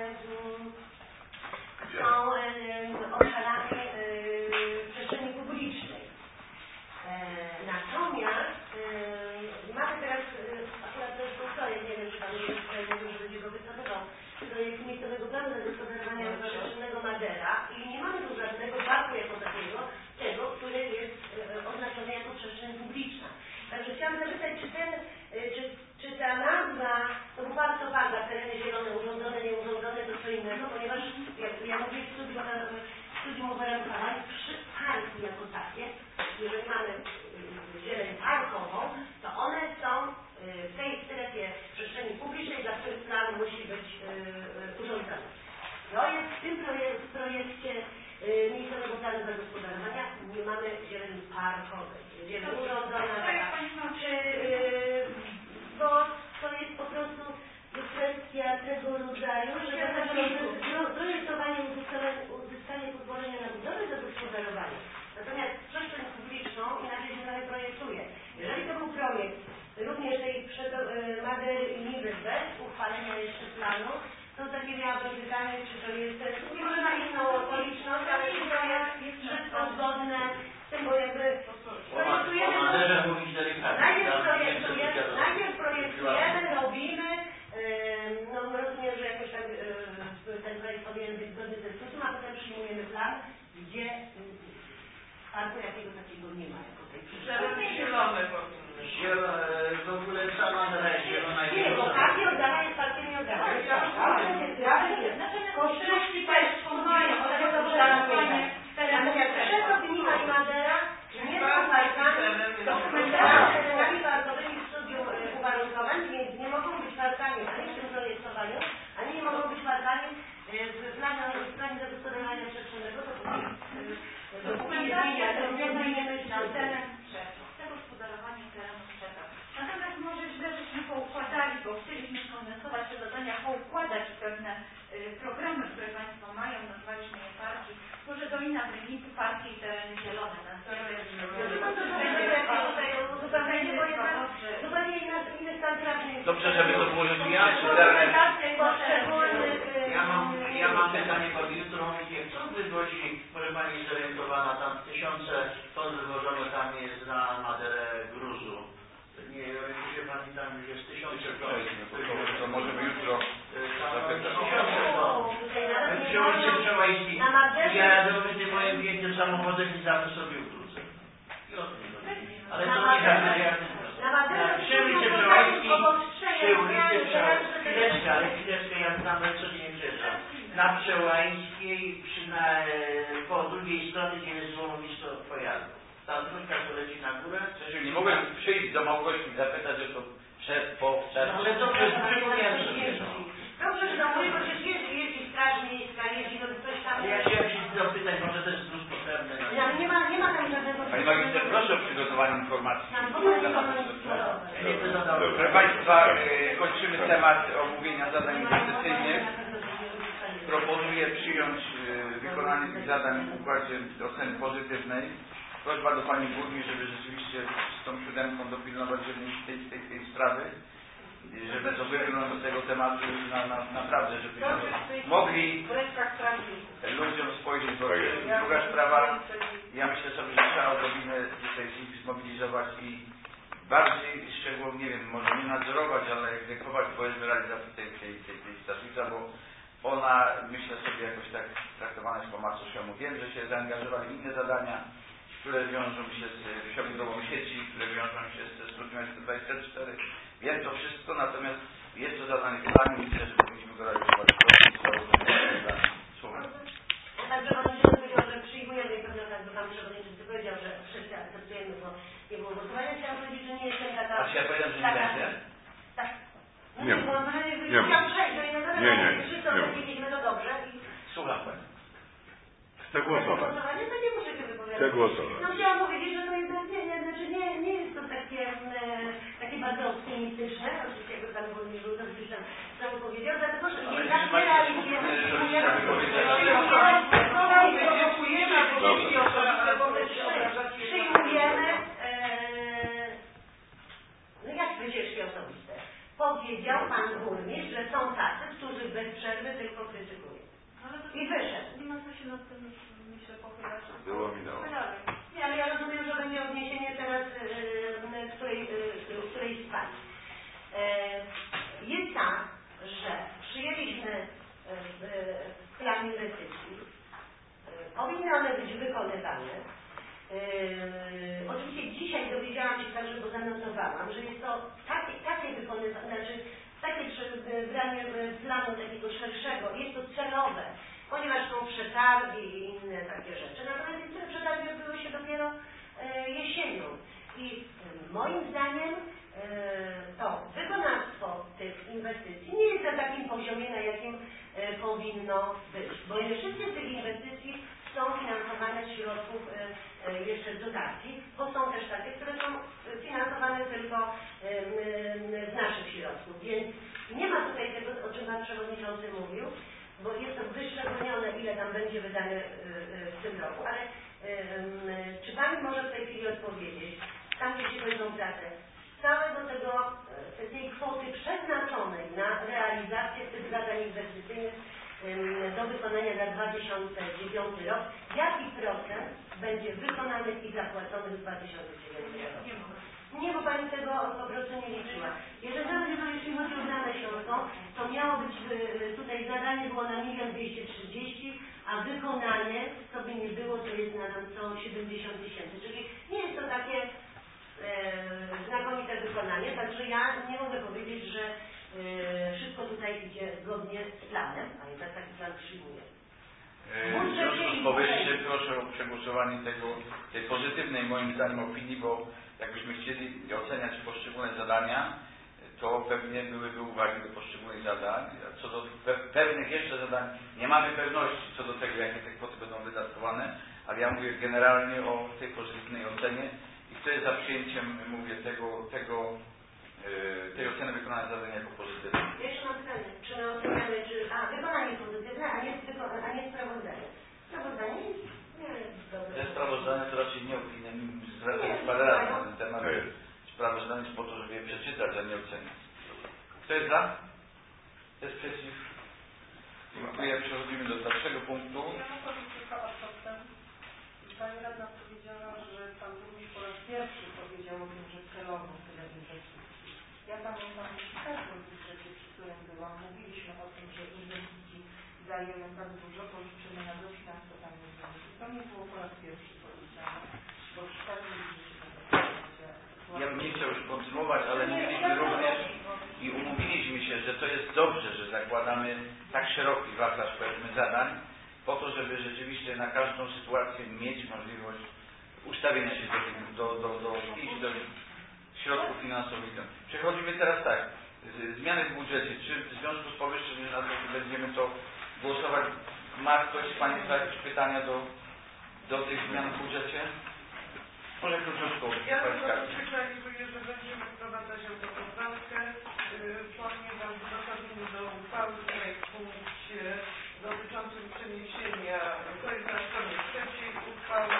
są obszarami przestrzeni publicznej. Natomiast mamy teraz, akurat to jest projekt, nie wiem, czy Pan mówił, że będzie go wycofywał, projekt miejscowego planu zagospodarowania przestrzennego Madera i nie mamy tu żadnego parku jako takiego, tego, który jest oznaczony jako przestrzeń publiczna. Także chciałam zapytać, czy ten, czy, czy ta nazwa, to był park Towaga, tereny zielone, urządzone, nieurządzone, to co innego, ponieważ jak ja mówię w studium, w studium uwarunkowań, przy parki jako takie, jeżeli mamy zieleń parkową, to one są w tej strefie przestrzeni publicznej, dla których plan musi być urządzony. Projekt, w tym projekt, w projekcie miejscowego planu zagospodarowania nie mamy zieleni parkowej, zieleń urządzona, czy, bo to jest po prostu kwestia tego rodzaju, że projektowanie uzyskanie pozwolenia na budowę zagospodarowania. Natomiast przestrzeń publiczną inaczej się nawet projektuje. Jeżeli to był projekt również tej Madery i Niwy bez uchwalenia jeszcze planu, to takie miałabym pytanie, czy to jest, nie może na inną okoliczność, ale czy to jest, jest wszystko zgodne z tym, bo jakby projektujemy, najpierw projektujemy, najpierw projektujemy, robimy, no rozumiem, że jakoś tak ten projekt powinien być zgodny ze studium, a potem przyjmujemy plan, gdzie parku jakiego takiego nie ma jako tej Zielony, zielony Zielone, w ogóle sama zielona i nie, bo parki oddana jest parkiem nie oddana. Kościuszki też mają, ale to budowanie. Natomiast Przekop, Gniwa i Madera nie są parkami, dokumentalnymi terenami parkowymi w studium uwarunkowań, więc nie mogą być parkami ani w tym projektowaniu, ani nie mogą być parkami w planie, w planie zagospodarowania przestrzennego, dopóki nie zmienia, to nie zmieniamy teren zagospodarowania terenu Przekop. Natomiast może źle żeśmy poukładali, bo chcieliśmy skondensować te zadania, poukładać pewne y, programy, które Państwo mają, nazwaliśmy je parki. Może Dolina Brynicy, parki i tereny zielone. Zupełnie inny stan prawny. Dobrze, żeby to było jasne. Ja mam, ja mam pytanie Pani jutro, mówię, co wywozi, może Pani jest zorientowana, tam tysiące ton wywożone tam jest na Maderę gruzu. Nie, wie Pani, tam jest tysiące ton. To możemy jutro zapytać. Tysiące ton. Wziąłem się wczoraj i ja robię tym moim pięknym samochodem i zawsze sobie utrudzę. Ale to nie tak, jak przy ulicy Przełańskiej, przy ulicy Przełańskiej, chwileczkę, ale chwileczkę, ja znam codziennie przejeżdżam. Na Przełańskiej, przy, na, po drugiej stronie, gdzie jest złomowisko pojazdów. Ta trójka, co leci na górę. Przecież nie mogłem przyjść do Małgosi i zapytać o to przed, po, przed. No ale to przypomniałem sobie. Dobrze, że do mojego przecież jest, jest i straż miejska, jest i ktoś tam... Ale ja chciałem się zapytać, może to jest plus potrzebne. No, ale nie ma, nie ma tam żadnego... Pani magister, proszę o przygotowanie informacji. Tam w ogóle nie ma nic. Proszę Państwa, y, kończymy temat omówienia zadań inwestycyjnych. Proponuję przyjąć y, wykonanie tych zadań w układzie oceny pozytywnej. Prośba do Pani Burmistrz, żeby rzeczywiście z tą siódemką dopilnować tej, tej, tej sprawy, żeby to wybrnąć do tego tematu na, na, naprawdę, żebyśmy mogli ludziom spojrzeć w oczy. Druga sprawa, ja myślę sobie, że trzeba odrobinę tutaj się zmobilizować i bardziej szczegółowo, nie wiem, może nie nadzorować, ale egzekwować powiedzmy realizację tej, tej, tej, tej statuta, bo ona, myślę sobie, jakoś tak traktowana jest po macoszemu. Wiem, że się zaangażowali w inne zadania, które wiążą się z przebudową sieci, które wiążą się ze studiem S T dwadzieścia cztery. Wiem to wszystko, natomiast jest to zadanie pytanie i myślę, że powinniśmy go realizować. Słucham. Pan Przewodniczący powiedział, że przyjmujemy i pewno tak, bo Pan Przewodniczący powiedział, że wszyscy akceptujemy, bo nie było głosowania. Chciałam powiedzieć, że nie jestem taka... A czy ja powiedziałem, że nie będzie? Tak. No Nie nie, bo nie chciałam przejść do innego nie, nie, zadania. Wszyscy powiedzieliśmy to dobrze i... Słucham Pani. Chcę głosować. Głosowanie, to nie muszę się wypowiadać. Chcę głosować. No chciałam powiedzieć, że to jednak nie, nie, znaczy nie, nie jest to takie, e, takie bardzo optymistyczne, oczywiście jakby Pan Burmistrz był optymistyczny, znowu powiedział, dlatego że Ale jednak nie nie realizujemy... Przyjmujemy... No jak wycieczki osobiste? Powiedział Pan Burmistrz, że są tacy, którzy bez przerwy tylko krytykują. I wyszedł. Nie ma co się nad tym, myślę, pochylać. Było minęło. Nie, ale ja rozumiem, że będzie odniesienie teraz yy, której, yy, której z Pani. Yy, jest tak, że przyjęliśmy yy, plan inwestycji. Yy, powinny one być wykonywane. Yy, oczywiście dzisiaj dowiedziałam się także, bo zanotowałam, że jest to takie, takie wykonywane, znaczy takie wybranie planu takiego szerszego, jest to celowe, ponieważ są przetargi i inne takie rzeczy. Natomiast te przetargi odbyły się dopiero e, jesienią. I e, moim zdaniem e, to wykonawstwo tych inwestycji nie jest na takim poziomie, na jakim e, powinno być. Bo nie wszystkie z tych inwestycji są finansowane z środków e, e, jeszcze z dotacji, bo są też takie, które są finansowane tylko e, e, z naszych środków. Więc nie ma tutaj tego, o czym Pan Przewodniczący mówił, bo jest to wyszczególnione, ile tam będzie wydane w tym roku, ale czy Pani może w tej chwili odpowiedzieć, tam gdzie się wejdą pracę, całego tego, tej kwoty przeznaczonej na realizację tych zadań inwestycyjnych do wykonania na dwa tysiące dziewiąty rok, jaki procent będzie wykonanych i zapłaconych w dwa tysiące dziewiątym roku? Nie, bo Pani tego po prostu nie liczyła. Jeżeli nawet jeśli chodzi o Bramę Śląską, to miało być tutaj zadanie było na milion dwieście trzydzieści, a wykonanie, co by nie było, to jest na tam co siedemdziesiąt tysięcy. Czyli nie jest to takie e, znakomite wykonanie, także ja nie mogę powiedzieć, że e, wszystko tutaj idzie zgodnie z planem, a jednak taki plan przyjmuję. W związku z powyższym proszę o przegłosowanie tego, tej pozytywnej moim zdaniem opinii, bo jakbyśmy chcieli oceniać poszczególne zadania, to pewnie byłyby uwagi do poszczególnych zadań. Co do pe pewnych jeszcze zadań nie mamy pewności co do tego, jakie te kwoty będą wydatkowane, ale ja mówię generalnie o tej pozytywnej ocenie i kto jest za przyjęciem, mówię, tego, tego yy, tej oceny wykonania zadań jako pozytywnej. Jeszcze mam pytanie, czy my oceniamy, czy a, wykonanie pozytywne, a nie, a nie sprawozdanie. Sprawozdanie jest nie dobre. Te sprawozdania to raczej nie opinie, zwracam się parę razy na ten temat. Sprawozdanie jest po to, żeby je przeczytać, a nie oceniać. Kto jest za? Kto jest przeciw? Dziękuję. Przechodzimy do dalszego punktu. Ja mam powiem tylko o tym. Pani radna powiedziała, że Pan Burmistrz po raz pierwszy powiedział o tym, że celowo tyle inwestycji. Ja pamiętam, że w każdym budżecie, przy którym byłam, mówiliśmy o tym, że inwestycji dajemy tak dużo, policzymy na dofinansowanie inwestycji. To nie było po raz pierwszy powiedziane, bo przy każdym budżecie to Ja bym nie chciał już kontynuować, ale mówiliśmy również i umówiliśmy się, że to jest dobrze, że zakładamy tak szeroki wachlarz powiedzmy zadań, po to, żeby rzeczywiście na każdą sytuację mieć możliwość ustawienia się do, do, do, do, iść do środków finansowych. Przechodzimy teraz tak, zmiany w budżecie. Czy w związku z powyższym, że na to będziemy to głosować, ma ktoś z Państwa jakieś pytania do, do tych zmian w budżecie? Może króciutko. Ja sygnalizuję, że będziemy wprowadzać autopoprawkę, ponieważ w uzasadnieniu do uchwały w tej punkcie dotyczącym przeniesienia, to jest na stronie trzeciej uchwały,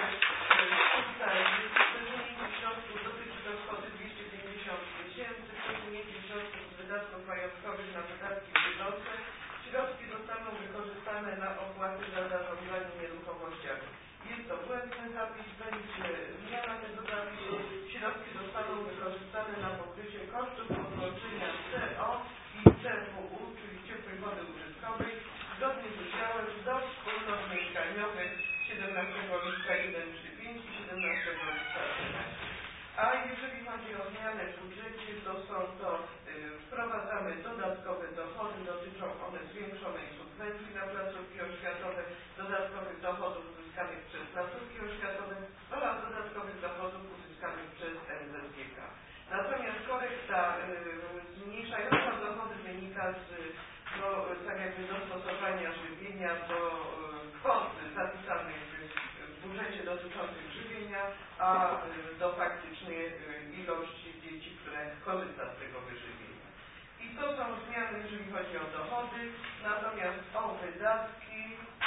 tutaj przesunięcie środków dotyczy to kwoty dwieście pięćdziesiąt tysięcy, przesunięcie środków z wydatków majątkowych na wydatki bieżące. Środki zostaną wykorzystane na opłaty za zarządzanie nieruchomościami. Jest to błędny zapis, będzie zmiana tego zapisu. Środki zostaną wykorzystane na pokrycie kosztów podłączenia C O i C W U, czyli ciepłej wody użytkowej, zgodnie z udziałem do wspólnot mieszkaniowych siedemnastego lipca sto trzydzieści pięć i siedemnastego lipca trzynaście. A jeżeli chodzi o zmianę w budżecie, to są to, y, wprowadzamy dodatkowe dochody, dotyczą one zwiększonej subwencji na placówki oświatowe, dodatkowych dochodów uzyskanych przez placówki oświatowe oraz dodatkowych dochodów uzyskanych przez N Z G K. Natomiast korekta y, zmniejszająca dochody wynika z do, tak jakby dostosowania żywienia do y, kwot zapisanych w budżecie dotyczących żywienia, a y, do faktycznej y, ilości dzieci, które korzysta z tego wyżywienia. I to są zmiany, jeżeli chodzi o dochody, natomiast o wydatki,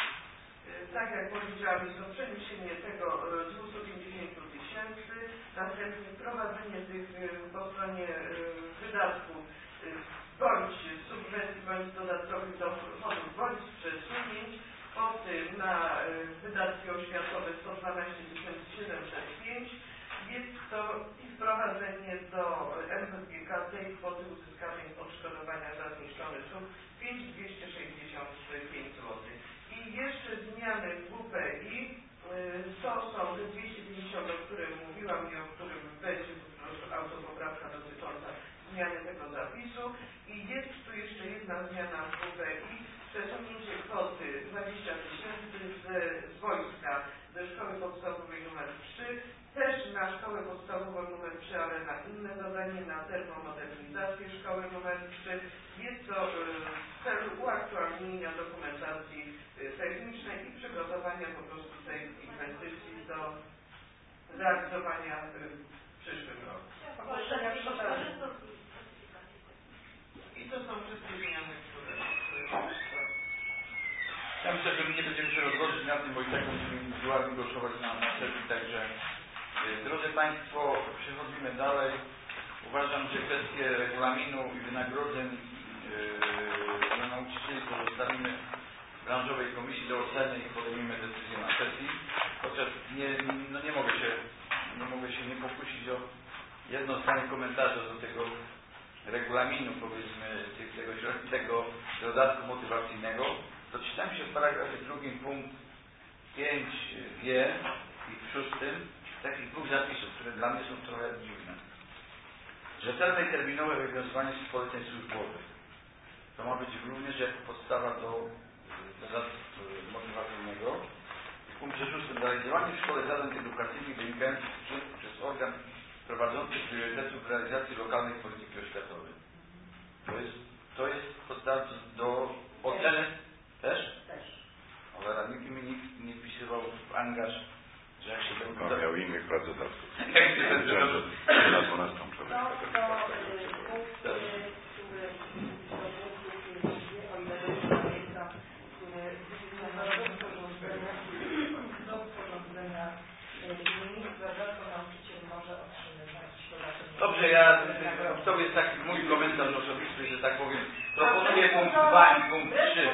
y, tak jak powiedziałam, jest to przeniesienie tego y, dwieście pięćdziesiąt tysięcy, następnie wprowadzenie tych y, po stronie y, wydatków y, bądź subwencji, bądź dodatkowych dochodów, bądź przesunięć, kwoty na y, wydatki oświatowe sto dwanaście tysięcy siedemset pięć. Jest to i wprowadzenie do N Z G K tej kwoty uzyskanej z odszkodowania za zniszczony słup pięć tysięcy dwieście sześćdziesiąt pięć złotych. I jeszcze zmiany w W P I, y, to są te dwieście pięćdziesiąt, o którym mówiłam i o którym będzie po prostu autopoprawka dotycząca zmiany tego zapisu. I jest tu jeszcze jedna zmiana w W P I, przesunięcie kwoty dwadzieścia tysięcy z, z wojska ze szkoły podstawowej numer trzy, też na szkołę podstawową numer trzy, ale na inne zadanie, na termomodernizację szkoły numer trzy. Jest to y, w celu uaktualnienia dokumentacji y, technicznej i przygotowania po prostu tej inwestycji do realizowania y, w przyszłym roku. I to są wszystkie zmiany, które... Ja myślę, że my nie będziemy się rozwodzić na tym, bo i tak będziemy indywidualnie głosować na sesji, także y, drodzy Państwo, przechodzimy dalej. Uważam, że kwestie regulaminu i wynagrodzeń yy, dla nauczycieli pozostawimy branżowej komisji do oceny i podejmiemy decyzję na sesji. Chociaż nie, no nie mogę się nie mogę się nie pokusić o jedno zdanie komentarza do tego regulaminu, powiedzmy, tego, tego dodatku motywacyjnego. Doczytałem się w paragrafie drugim punkt pięć G i w szóstym takich dwóch zapisów, które dla mnie są trochę dziwne. Rzetelne i terminowe wywiązywanie z poleceń służbowych. To ma być również jako podstawa do dodatku motywacyjnego. W punkcie szóstym realizowanie w szkole zadań edukacyjnych wynikających z uczynku przez organ prowadzący priorytetów w realizacji lokalnej polityki oświatowej. To jest, to jest podstawa do oceny też? Też. Ale nikt mi nikt nie wpisywał w angaż, że jak się ten... On miał innych pracodawców. Jak się ten... Na dwunastą człowieka. Dobrze, ja, to jest taki mój komentarz osobisty, że tak powiem, proponuję punkt dwa i punkt trzy.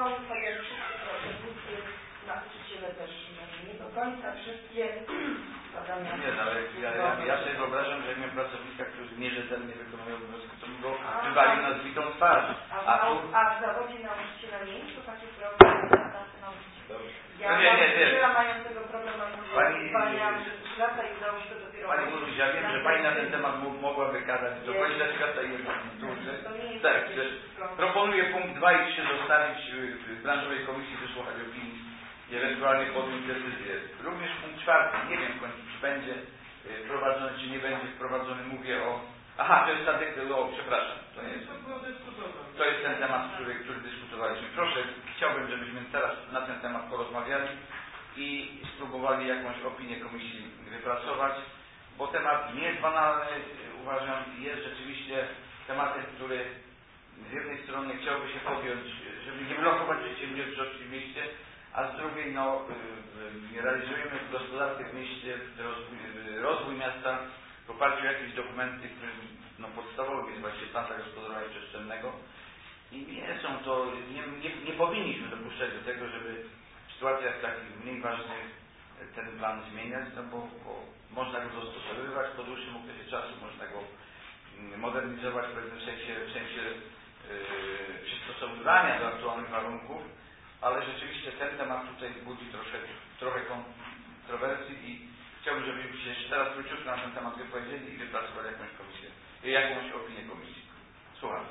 Nauczyciele też nie do końca wszystkie badania. Nie, ale ja, ja, ja sobie wyobrażam, że jak miałem pracownika, którzy nierzetelnie wykonują obowiązki, to mi go wywalił na zbitą twarz. A, a, a w zawodzie nauczyciela nie jest to takie problem nauczyciela. Ja nie, nie, nie. nauczyciela mającego problem wyzwania przez trzy lata i udało się to dopiero... Pani Burmistrz, ja wiem, że Pani na ten temat mogłaby gadać do końca świata i jednak dłużej. Tak, proponuję punkt dwa i trzy zostawić w branżowej komisji, wysłuchać opinii i ewentualnie podjąć decyzję. Również punkt czwarty, nie wiem w końcu, czy będzie wprowadzony, czy nie będzie wprowadzony. Mówię o... Aha, to jest ten... O, przepraszam, to nie jest... To jest ten temat, który, który dyskutowaliśmy. Proszę, chciałbym, żebyśmy teraz na ten temat porozmawiali i spróbowali jakąś opinię komisji wypracować, bo temat nie jest banalny, uważam, jest rzeczywiście tematem, który z jednej strony chciałby się podjąć, żeby nie blokować przedsiębiorczości w mieście, a z drugiej no, realizujemy gospodarkę w mieście, rozwój, rozwój miasta w oparciu o jakieś dokumenty, które no, podstawowym jest właśnie plan zagospodarowania przestrzennego i nie są to, nie, nie, nie powinniśmy dopuszczać do tego, żeby w sytuacjach takich mniej ważnych ten plan zmieniać, no bo, bo można go dostosowywać po dłuższym okresie czasu, można go modernizować w pewnym sensie, w sensie yy, przystosowywania do aktualnych warunków, ale rzeczywiście ten temat tutaj budzi troszkę, trochę kontrowersji i chciałbym, żebyśmy się jeszcze teraz króciutko na ten temat wypowiedzieli i wypracowali jakąś komisję, jakąś opinię komisji. Słucham.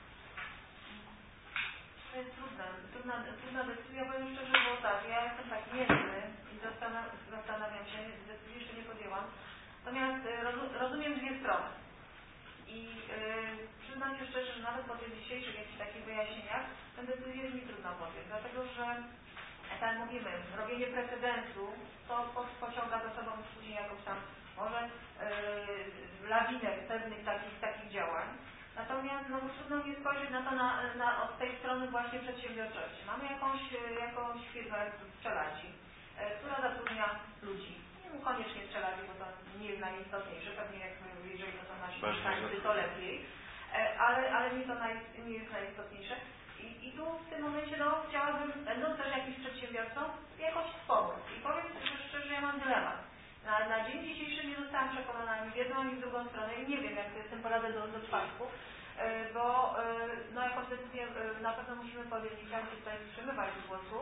To jest trudna, trudna, trudna decyzja, powiem szczerze, bo tak, ja jestem tak mierny i zastanawiam, zastanawiam się, decyzji jeszcze nie podjęłam. Natomiast roz, rozumiem dwie strony. I yy, przyznam się szczerze, że nawet po tych dzisiejszych jakichś takich wyjaśnieniach tę decyzję jest mi trudno podjąć, dlatego że, jak tak mówimy, robienie precedensu to pociąga za sobą później jakąś tam może yy, lawinę pewnych takich, takich działań. Natomiast no, trudno mi spojrzeć na to na, na, od tej strony właśnie przedsiębiorczości. Mamy jakąś, jakąś firmę pszczelaci, która zatrudnia ludzi. Nie koniecznie pszczelarzy, bo to nie jest najistotniejsze. Pewnie jak jeżeli to są nasi mieszkańcy, to lepiej. Ale, ale nie to naj, nie jest najistotniejsze. I, I tu w tym momencie no, chciałabym, będąc też jakimś przedsiębiorcą, jakoś wspomóc. I powiem szczerze, że ja mam dylemat. Na, na dzień dzisiejszy nie zostałam przekonana ani w jedną, ani w drugą stronę i nie wiem, jak z tym poradzę do, do czwartku, yy, bo yy, no, jakąś decyzję yy, na pewno musimy podjąć i chciałam się tutaj wstrzymywać z głosu.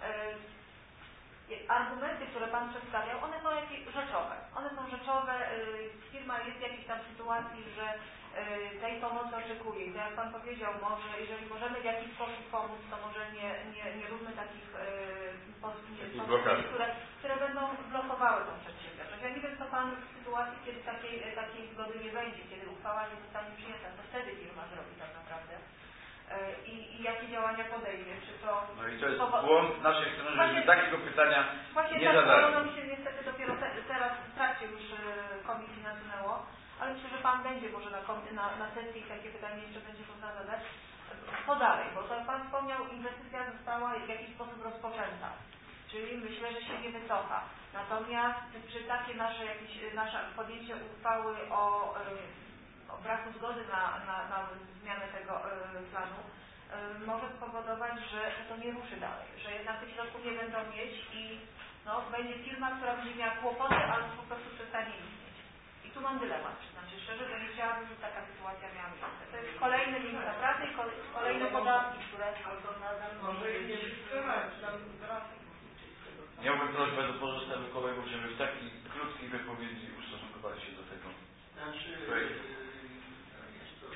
Yy, argumenty, które Pan przedstawiał, one są jakieś rzeczowe. One są rzeczowe, yy, firma jest w jakiejś tam sytuacji, że yy, tej pomocy oczekuje. I jak Pan powiedział, może jeżeli możemy w jakiś sposób pomóc, to może nie, nie, nie róbmy takich yy, pozycji, które, które będą blokowały tą przedsiębiorczość. Ja nie wiem, co Pan w sytuacji, kiedy takiej, takiej zgody nie będzie, kiedy uchwała nie zostanie przyjęta, to wtedy firma zrobi tak naprawdę. I, i jakie działania podejmie, czy to... No i to jest błąd naszej strony, żeśmy takiego pytania właśnie nie tak, zadali. Ono mi się niestety dopiero te, teraz w trakcie już komisji nasunęło, ale myślę, że Pan będzie może na, na, na sesji takie pytanie jeszcze będzie można zadać. Co dalej? Bo to jak Pan wspomniał, inwestycja została w jakiś sposób rozpoczęta. Czyli myślę, że się nie wycofa. Natomiast czy takie nasze, jakieś, nasze podjęcie uchwały o, o braku zgody na, na, na zmianę tego planu może spowodować, że to nie ruszy dalej, że jednak tych środków nie będą mieć i no, będzie firma, która będzie miała kłopoty, albo po prostu przestanie istnieć. I tu mam dylemat, znaczy szczerze, że nie chciałabym, żeby taka sytuacja miała miejsce. To jest kolejne miejsca pracy i kolejne podatki, które... Może nie wytrzymać, tam Miałbym prośbę do pozostałych kolegów, żeby w takiej krótkiej wypowiedzi ustosunkowali się do tego znaczy, projektu. Jest to,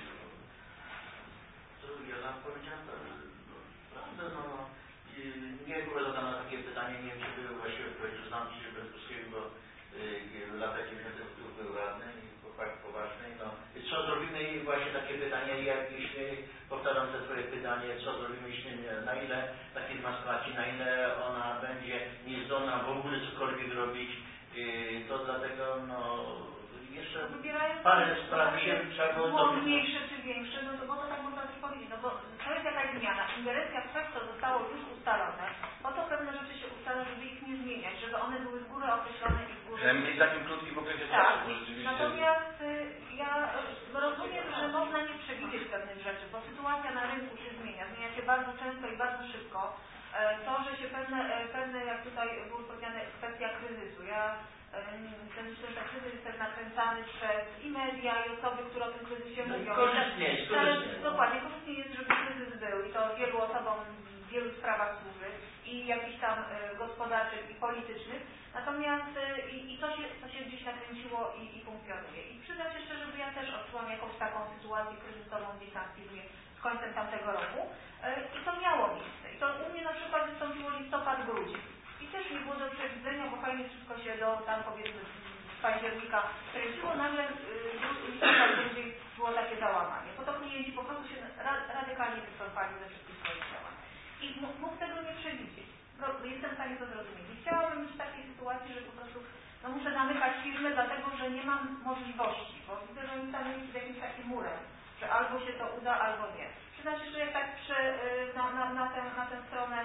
to ja powiedziałem, prawda, no, no, nie było zadane takie pytanie, nie wiem, czy były właściwie projektu znam, czy Bezpuskiego, bo y, lata dziewięćdziesiąte był radny i chłopak poważny, no. Co zrobimy, właśnie takie pytanie, jak jeśli, powtarzam te swoje pytanie, co zrobimy, jeśli, na ile ta firma straci, na ile ona będzie niezdolna w ogóle cokolwiek robić, yy, to dlatego, no, jeszcze Wybierając parę spraw się trzeba było było mniejsze czy większe, no to, bo to tak można też powiedzieć, no bo to jest jakaś zmiana. Ingerencja w coś, co zostało już ustalone, po to pewne rzeczy się ustala, żeby ich nie zmieniać, żeby one były z góry określone i z góry... Przynajmniej w takim krótkim okresie tak. czasu, bo rzeczywiście... Natomiast y, ja rozumiem, że można nie przewidzieć pewnych rzeczy, bo sytuacja na rynku się zmienia, zmienia się bardzo często i bardzo szybko. To, że się pewne, pewne jak tutaj było powiedziane, kwestia kryzysu. Ja myślę, że kryzys jest też nakręcany przez i media, i osoby, które o tym kryzysie no mówią. Korzystnie jest, korzystnie. Dokładnie, korzystnie jest, żeby kryzys był i to wielu osobom w wielu sprawach służy. I i jakichś tam gospodarczych i politycznych, natomiast i, i to, się, to się gdzieś nakręciło i, i funkcjonuje. I przyznam się szczerze, że ja też odczułam jakąś taką sytuację kryzysową gdzieś tam w firmie z końcem tamtego roku i to miało miejsce. I to u mnie na przykład wystąpiło listopad, grudzień. I też nie było do przewidzenia, bo fajnie wszystko się do tam powiedzmy z października kręciło, nagle listopad, grudzień było takie załamanie. Bo to klienci po prostu się radykalnie wycofali ze wszystkich swoich działań. I mógł tego nie przewidzieć. No, jestem w stanie to zrozumieć. Nie chciałabym być w takiej sytuacji, że po prostu no, muszę zamykać firmę, dlatego że nie mam możliwości, bo widzę, że oni tam jest jakimś takim murem, że albo się to uda, albo nie. Przyznam się, że jak tak przy, na, na, na, tę, na tę stronę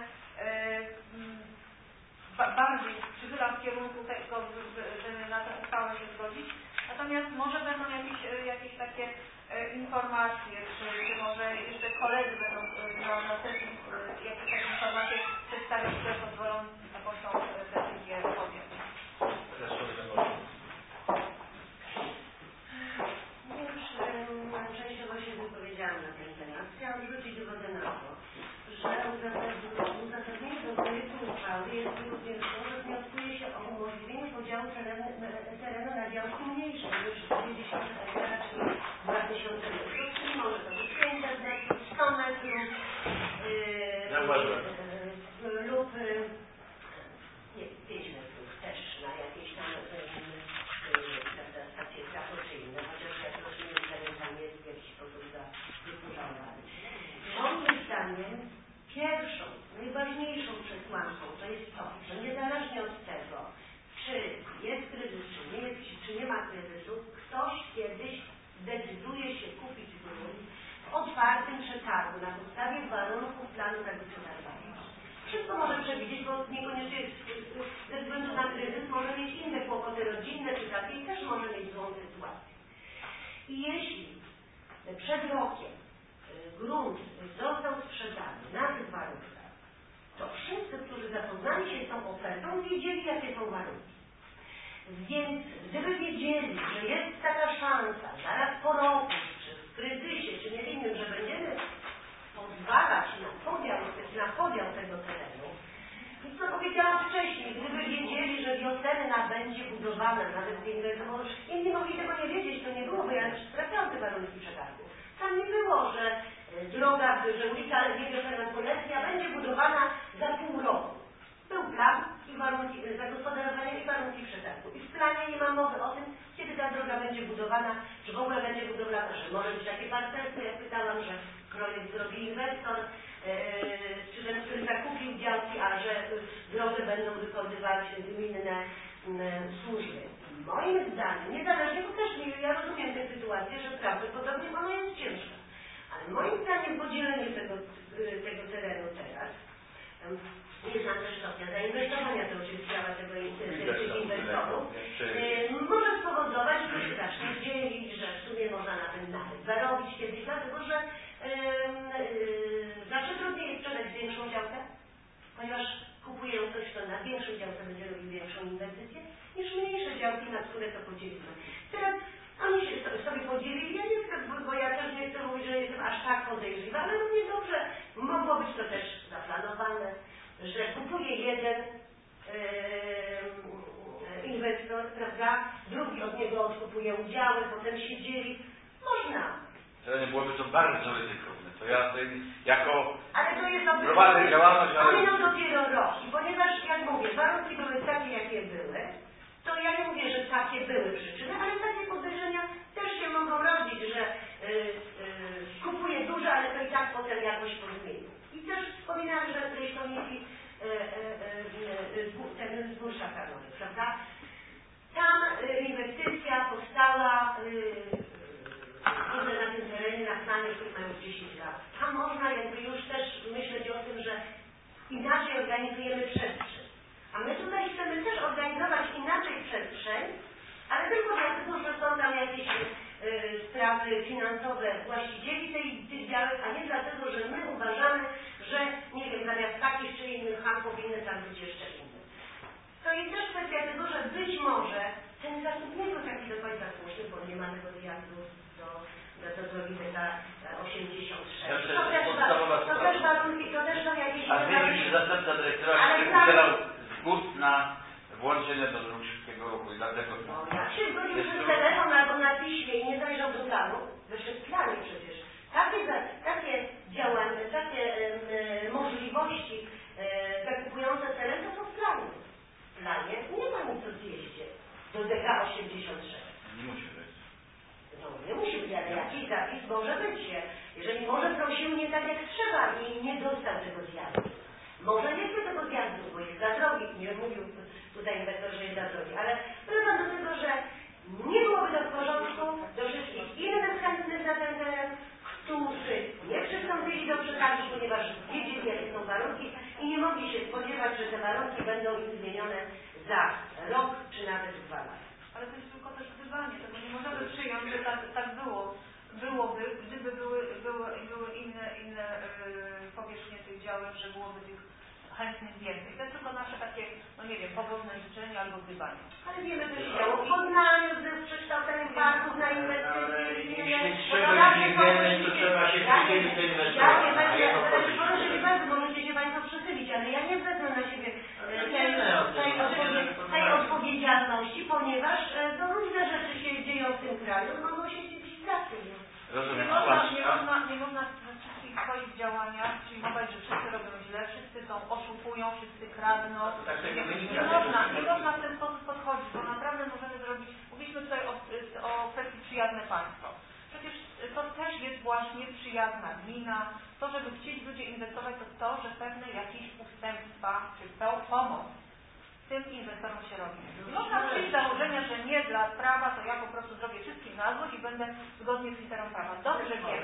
yy, bardziej przychylam w kierunku tego, żeby na tę uchwałę się zgodzić. Natomiast może będą jakieś, jakieś takie informacje, czy, czy może jeszcze koledzy będą na, na sesji jakieś takie informacje przedstawić, które pozwolą taką tą decyzję podjąć. Już częściowo się wypowiedziałam na ten temat. Chciałam zwrócić uwagę na to, że uzasadnienie do projektu uchwały jest również to, że wnioskuje się o umożliwienie podziału terenu, terenu na działki mniejsze niż dziewięćdziesiąt hektara, czyli dwa tysiące metrów, czyli może to być pięćset metrów, sto metrów yy, lub yy, nie, pięć metrów też na jakieś tam yy, stacje trafu czy inne, chociaż jak rozumiem, teren tam jest w jakiś sposób wykurzałowany. Moim zdaniem pierwszą, najważniejszą przesłanką to jest to, że niezależnie od tego, czy jest kryzys, czy nie jest, czy nie ma kryzysu, ktoś kiedyś zdecyduje się kupić grunt w otwartym przetargu na podstawie warunków planu zagospodarowania. Wszystko może przewidzieć, bo niekoniecznie ze względu na kryzys może mieć inne kłopoty rodzinne, czy takie i też może mieć złą sytuację. I jeśli przed rokiem grunt został sprzedany na tych warunkach, to wszyscy, którzy zapoznali się z tą ofertą, wiedzieli, jakie są warunki. Więc gdyby wiedzieli, że jest taka szansa, zaraz po roku, czy w kryzysie, czy nie innym, że będziemy pozwalać na podział, na podział tego terenu, i co powiedziałam wcześniej, gdyby wiedzieli, że wiosenna będzie budowana, nawet w innym, inni mogli tego nie wiedzieć, to nie byłoby, ja sprawdzałam te warunki przetargu. Tam nie było, że droga, że ulica Wiosenna-Królewska będzie budowana za pół roku. Był plan i warunki zagospodarowania i warunki przetargu. I w planie nie ma mowy o tym, kiedy ta droga będzie budowana, czy w ogóle będzie budowana, że może być takie partnerstwo, jak pytałam, że projekt zrobi inwestor, yy, czy ten, który zakupił działki, a że drogę będą wykonywać gminne yy, służby. Moim zdaniem, niezależnie, bo też ja rozumiem tę sytuację, że prawdopodobnie ona jest ciężka. Ale moim zdaniem podzielenie tego, tego terenu teraz jest nam też opcja zainwestowania, to oczywiście sprawa tego tych inwestorów, może spowodować, że się zacznie dzielić, że w sumie można na tym nawet zarobić kiedyś, dlatego że yy, yy, zawsze trudniej jest sprzedać większą działkę, ponieważ kupują coś, kto na większej działce będzie robił większą inwestycję, niż mniejsze działki, na które to podzielimy. Teraz oni się sobie podzielili, ja nie chcę, bo ja też nie chcę mówić, że jestem aż tak podejrzliwa, ale równie dobrze mogło być to też zaplanowane, że kupuje jeden yy, inwestor, prawda, drugi od niego odkupuje udziały, potem się dzieli. Można. To nie byłoby to bardzo ryzykowne. To ja to jako ale to jest prowadzę działalność, ale... Oni no dopiero rok. I ponieważ, jak mówię, warunki były takie, jakie były, to ja nie mówię, że takie były przyczyny, ale takie podejrzenia też się mogą rodzić, że yy, yy, kupuje dużo, ale to i tak potem jakoś pozmieni. I też wspominałam, że w tej komisji ten zbór szafranowy, prawda? Tam yy, inwestycja powstała yy, na tym terenie, na planie, który ma już dziesięć lat. Tam można jakby już też myśleć o tym, że inaczej organizujemy przestrzeń. A my tutaj chcemy też organizować inaczej przestrzeń, ale tylko dlatego, że są tam jakieś y, sprawy finansowe właścicieli tej, tych działek, a nie dlatego, że my uważamy, że nie wiem, zamiast takich czy innych ham powinny tam być jeszcze inne. To jest też kwestia tego, że być może ten zasób nie był taki do końca słuszny, bo nie ma tego zjazdu do, do, do drogi ta osiemdziesiąt sześć. To też, to też warunki, to też są jakieś... A zmienił się zastępca dyrektora, ale wzbierał zgód na włączenie do dróg szybkiego ruchu i dlatego to... No, jak się zgodził przez telefon albo na piśmie i nie zajrzał do planu, wyszedł w planie przecież. Takie, takie działania, takie e, możliwości e, zakupujące teren to są w planie. W planie nie ma nic o zjeździe do D K osiemdziesiąt sześć. Nie musi być. No nie musi być, ale jakiś zapis może być. Jeżeli może prosił nie tak jak trzeba i nie dostał tego zjazdu. Może nie chce tego zjazdu, bo jest za drogi. Nie mówił tutaj inwestor, że jest za drogi, ale wracam do tego, że nie byłoby to w porządku do wszystkich innych chętnych na ten teren, którzy nie przystąpili do przetargu, ponieważ wiedzieli, jakie są warunki i nie mogli się spodziewać, że te warunki będą im zmienione za rok czy nawet dwa lata. Ale to jest tylko też wzywanie, tego nie możemy przyjąć, że tak, tak było, byłoby, gdyby były, były, były inne, inne yy, powierzchnie tych działek, że byłoby tych chętnych więcej. To jest tylko nasze takie, no nie wiem, powolne życzenie albo gdybanie. Ale wiemy, co się działo w Poznaniu z przekształceniem parków na inwestycje i inne. Nie wiemy, to trzeba się przyjrzeć do inwestora. Proszę nie bardzo, możecie się Państwo przechylić, ale ja nie wezmę na siebie tej, tej, tej odpowiedzialności, ponieważ no, różne rzeczy się dzieją w tym kraju, mogą się dziać inaczej. Rozumiem. Nie można, nie można, nie można we wszystkich swoich działaniach przyjmować, że wszyscy robią źle, wszyscy są, oszukują, wszyscy kradną. Tak to nie wynika. Nie można, nie można w ten sposób podchodzić, bo naprawdę możemy zrobić, mówiliśmy tutaj o, o kwestii przyjazne państwo. Przecież to też jest właśnie przyjazna gmina. To, żeby chcieli ludzie inwestować, to to, że pewne jakieś ustępstwa, czy to pomoc tym inwestorom się robi. Nie można przyjść z założenia, że nie dla prawa, to ja po prostu zrobię wszystkim na złość i będę zgodnie z literą prawa. Dobrze wiemy,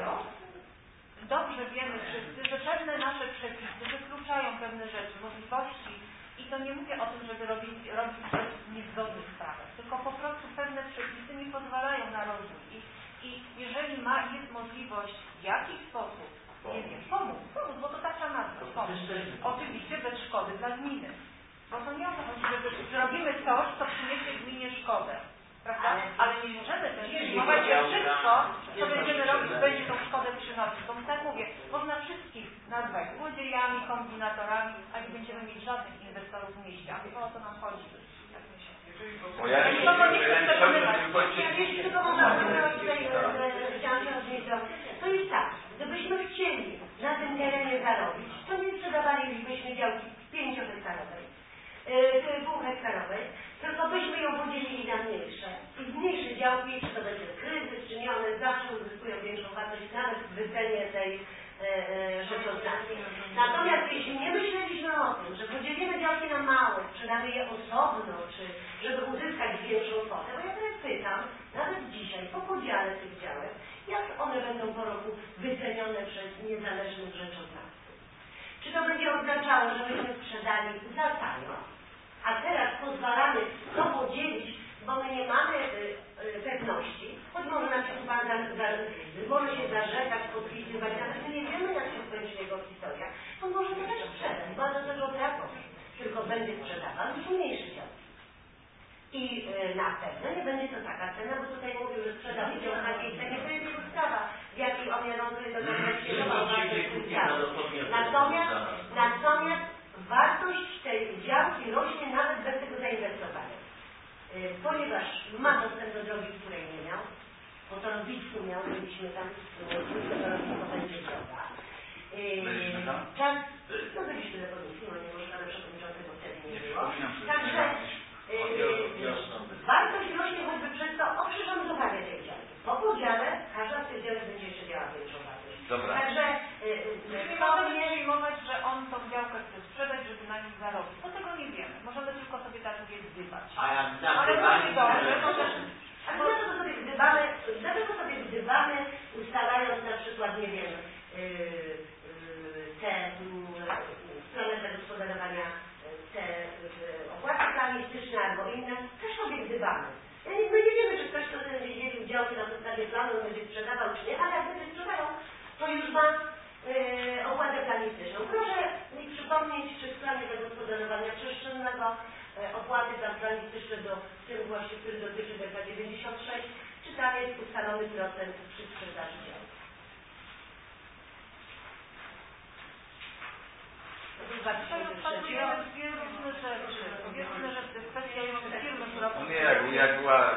dobrze wiemy wszyscy, że pewne nasze przepisy wykluczają pewne rzeczy, możliwości i to nie mówię o tym, żeby robić, robić rzeczy niezgodnych z prawem, tylko po prostu pewne przepisy nie pozwalają na rozwój. I, i jeżeli ma, jest możliwość w jakiś sposób, nie wiem, pomóc, pomóc, bo to taka nazwa, pomóc. Oczywiście bez szkody dla gminy. Bo to nie o to chodzi, żeby zrobimy coś, co przyniesie gminie szkodę. Prawda? Ale, ale nie możemy też przyjmować, że wszystko, co będziemy robić, będzie tą szkodę przynosić. Bo tak mówię, można wszystkich nazwać złodziejami, kombinatorami, a nie będziemy mieć żadnych inwestorów w mieście. A chyba o to nam chodzi. Tak myślę. Bo ja nie jeśli tylko można tutaj chciałam się odnieść, to jest tak, gdybyśmy chcieli na tym terenie zarobić, to nie sprzedawalibyśmy działki pięciohektarowej, yy, półhektarowej, tylko byśmy ją podzielili na mniejsze. I z mniejszych działki, czy to będzie kryzys, czy nie, one zawsze uzyskują większą wartość, nawet w wycenie tej e, e, rzeczoznawczej. Natomiast jeśli nie myśleliśmy o tym, że podzielimy działki na małe, czy damy je osobno, czy żeby uzyskać większą kwotę, bo ja teraz pytam, nawet dzisiaj, po podziale tych działek, jak one będą po roku wycenione przez niezależnych rzeczoznawców. Czy to będzie oznaczało, że myśmy sprzedali za tanio, a teraz pozwalamy to podzielić, bo my nie mamy y, y, pewności, choć może nam się Pan za, za, może się zarzekać, podpisywać, nawet my nie wiemy, jak się skończy jego historia, to może to też sprzedać, bardzo dużo braków, tylko będzie sprzedawał już mniejszy dział. I y, na pewno nie będzie to taka cena, bo tutaj mówił, że sprzedał udział w takiej cenie, to jest jego sprawa, w jakiej on mianowicie do Natomiast, natomiast wartość tej działki rośnie nawet bez tego zainwestowania. Yy, ponieważ ma dostęp do drogi, której nie miał, bo to Robicku miał, byliśmy tam, to Robicko będzie droga. Yy, czas, no byliśmy na komisji, no nie może pana przewodniczącego wtedy nie było. Także yy, wartość rośnie choćby przez to okrzyżowanie tej działki. Po podziale każda z tych działek będzie jeszcze miała większą wartość. Dobra. Także nie możemy przyjmować, że on tą działkę chce sprzedać, żeby na nim zarobić. Do tego nie wiemy. Możemy tylko sobie tak mówię gdybać. Ale równie dobrze, może... Ale dlaczego sobie gdybamy, dlaczego sobie gdybamy, ustalając na przykład, nie wiem, yy, yy, te yy, strony zagospodarowania, te yy, opłaty planistyczne albo inne, też sobie gdybamy. My nie wiemy, czy ktoś, kto sobie będzie dzielił działki na podstawie planu, będzie sprzedawał czy nie, ale jak będzie sprzedają, to już ma yy, opłatę planistyczną. Proszę mi przypomnieć, czy w planie zagospodarowania przestrzennego yy, opłaty tam planistyczne do tym właśnie, który dotyczy D K dziewięćdziesiąt sześć, czy tam jest ustalony procent przy sprzedaży działki. Tutaj odpadujemy dwie różne jak, jak była...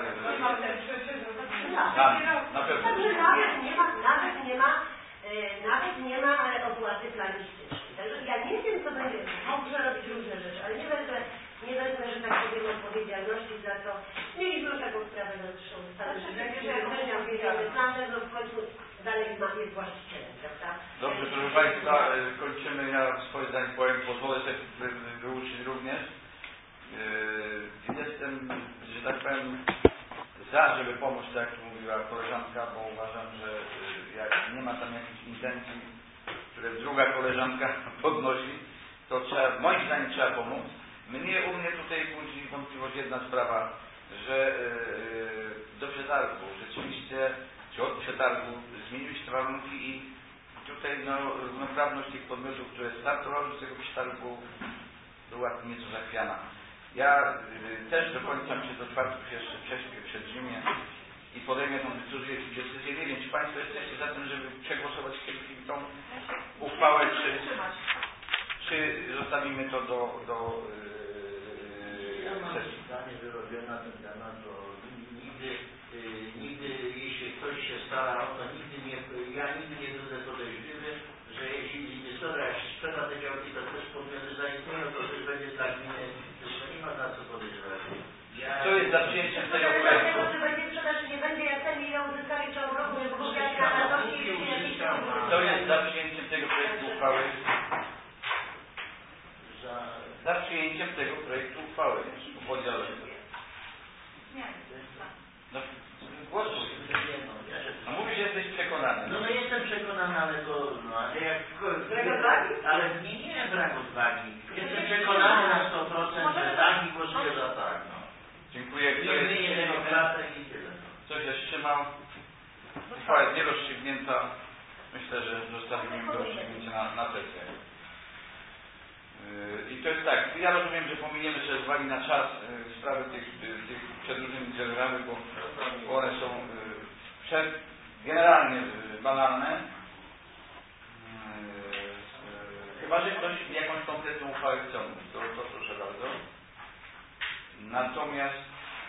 Na, na pewno. Także nawet nie ma, nawet nie ma, e, nawet nie ma opłaty planistycznej. Także ja nie wiem, co będzie. Dobrze robić różne rzeczy, ale nie wezmę, nie wezmę, że tak powiem, odpowiedzialności za to. Mieliśmy już taką sprawę zresztą w Stanach Zjednoczonych, że no w końcu dalej ma jest właścicielem, prawda? Dobrze, proszę Państwa, kończymy. Ja swoje zdanie powiem, pozwolę sobie wyuczyć również. Jestem, że tak powiem, za, żeby pomóc, tak jak mówiła koleżanka, bo uważam, że jak nie ma tam jakichś intencji, które druga koleżanka podnosi, to trzeba, moim zdaniem trzeba pomóc. Mnie, u mnie tutaj budzi wątpliwość jedna sprawa, że yy, do przetargu rzeczywiście, czy od przetargu zmieniły się te warunki i tutaj no, równoprawność tych podmiotów, które startowały z tego przetargu, była nieco zachwiana. Ja y, też do końca, czy do czwartku jeszcze prześpię przed Rzymie i podejmę tą decyzję, decyzję. Nie wiem, czy Państwo jesteście za tym, żeby przegłosować w tej chwili tą uchwałę, czy, czy zostawimy to do, do yy, ja mam sesji. zdanie wyrobione na ten temat, bo nigdy, yy, nigdy, jeśli ktoś się stara o to, nigdy nie, ja nigdy nie będę podejrzliwy, że jeśli inwestora sprzeda te działki, to też podmioty zaistnieją, to też będzie dla gminy, to nie ma na co podejrzewać. Ja... Co jest za przyjęciem tego projektu? Dlatego, że będzie sprzedaż, nie będzie jak ten milion uzyskali w ciągu roku, nie wybuchać na wartości i jakieś tam... Co jest za przyjęciem tego projektu uchwały? Za... Za przyjęciem tego projektu uchwały o podziale. No, głosuj. No mówisz, że jesteś przekonany. No, no jestem przekonany, ale to, no, ale jak... Brak odwagi? Ale nie, nie brak odwagi. Jestem przekonany na sto procent, że tak i głosuję za tak, no. Dziękuję. Kto Nie jest zmienię tego klasę i tyle. Kto się wstrzymał? Uchwała jest nierozstrzygnięta. Myślę, że zostawimy ją do rozstrzygnięcia na, na sesję. Yy, I to jest tak, ja rozumiem, że pominiemy sobie z uwagi na czas yy, sprawy tych, yy, tych przedłużeń generalnych, bo, bo one są yy, przed, generalnie yy, banalne. Yy, chyba, że ktoś jakąś konkretną uchwałę chce, to, to proszę bardzo. Natomiast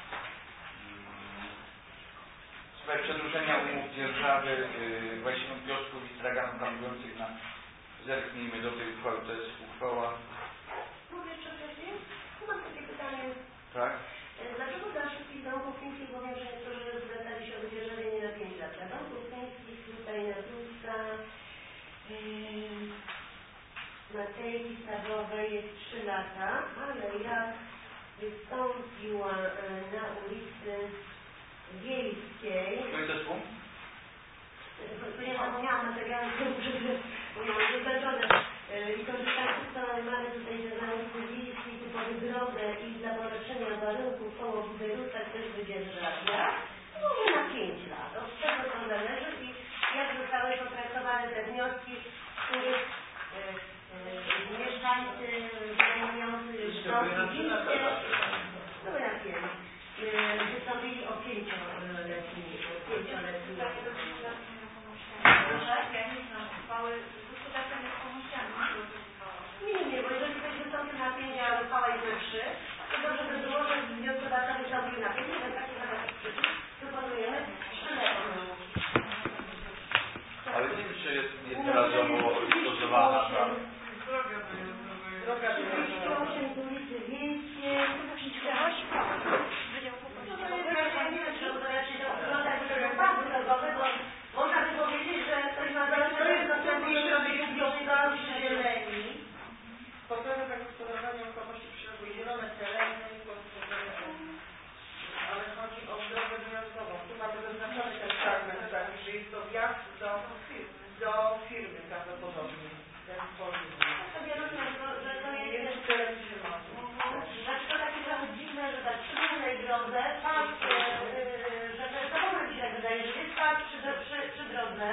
w sprawie przedłużenia umów dzierżawy yy, właściwym kiosków i straganów handlujących na zerknijmy do tej uchwały, to jest uchwała. Mogę jeszcze wcześniej? Mam takie pytanie. Tak? Dlaczego dla wszystkich domków miejskich, bo wiem, że niektórzy zwracali się o wydzierżawienie na pięć lat. Dla domków miejskich tutaj na Dulca, yy, na tej listowej jest trzy lata, ale jak wystąpiła yy, na ulicy Wiejskiej. Który to jest punkt? Ja zapomniałam materiału, bo miałam wyznaczone. I to, że tak mamy tutaj na ulicy Wiejskiej typowy drogę i dla polepszenia warunków koło Buderusa też wydzierżawia. Może na pięć lat. Od czego to zależy i jak zostały potraktowane te wnioski, których mieszkańcy zajmujący domki wiejskie, no ja wiem, wystąpili o pięcioletni, pięcioletni. Ja nie znam uchwały gospodarka nieruchomościami. Nie, nie, bo jeżeli ktoś wystąpił na pięć, a uchwała jest na trzy, to dobrze by było, że wnioskodawca wystąpił na pięć, ale takie zadanie proponujemy trzyletni. Ale nie wiem, czy jest jednorazowo stosowana ta... Droga trzydzieści osiem z ulicy Wiejskiej. Można by powiedzieć, że ktoś ma zastosowanie dostępuje robić wnioski zieleni. Poprawa zagospodarowania nieruchomości przyległej zielone tereny, ale chodzi o drogę wyjazdową. Tu mamy zaznaczony ten fragment taki, że jest to wjazd do, do firmy prawdopodobnie. Sobie rozumiem, że to Nie jest... jest teren zielony. Znaczy to takie trochę dziwne, że tak przy głównej drodze, fakt, że to jest to mi się tak wydaje, że jest fakt przy, przy, przy drodze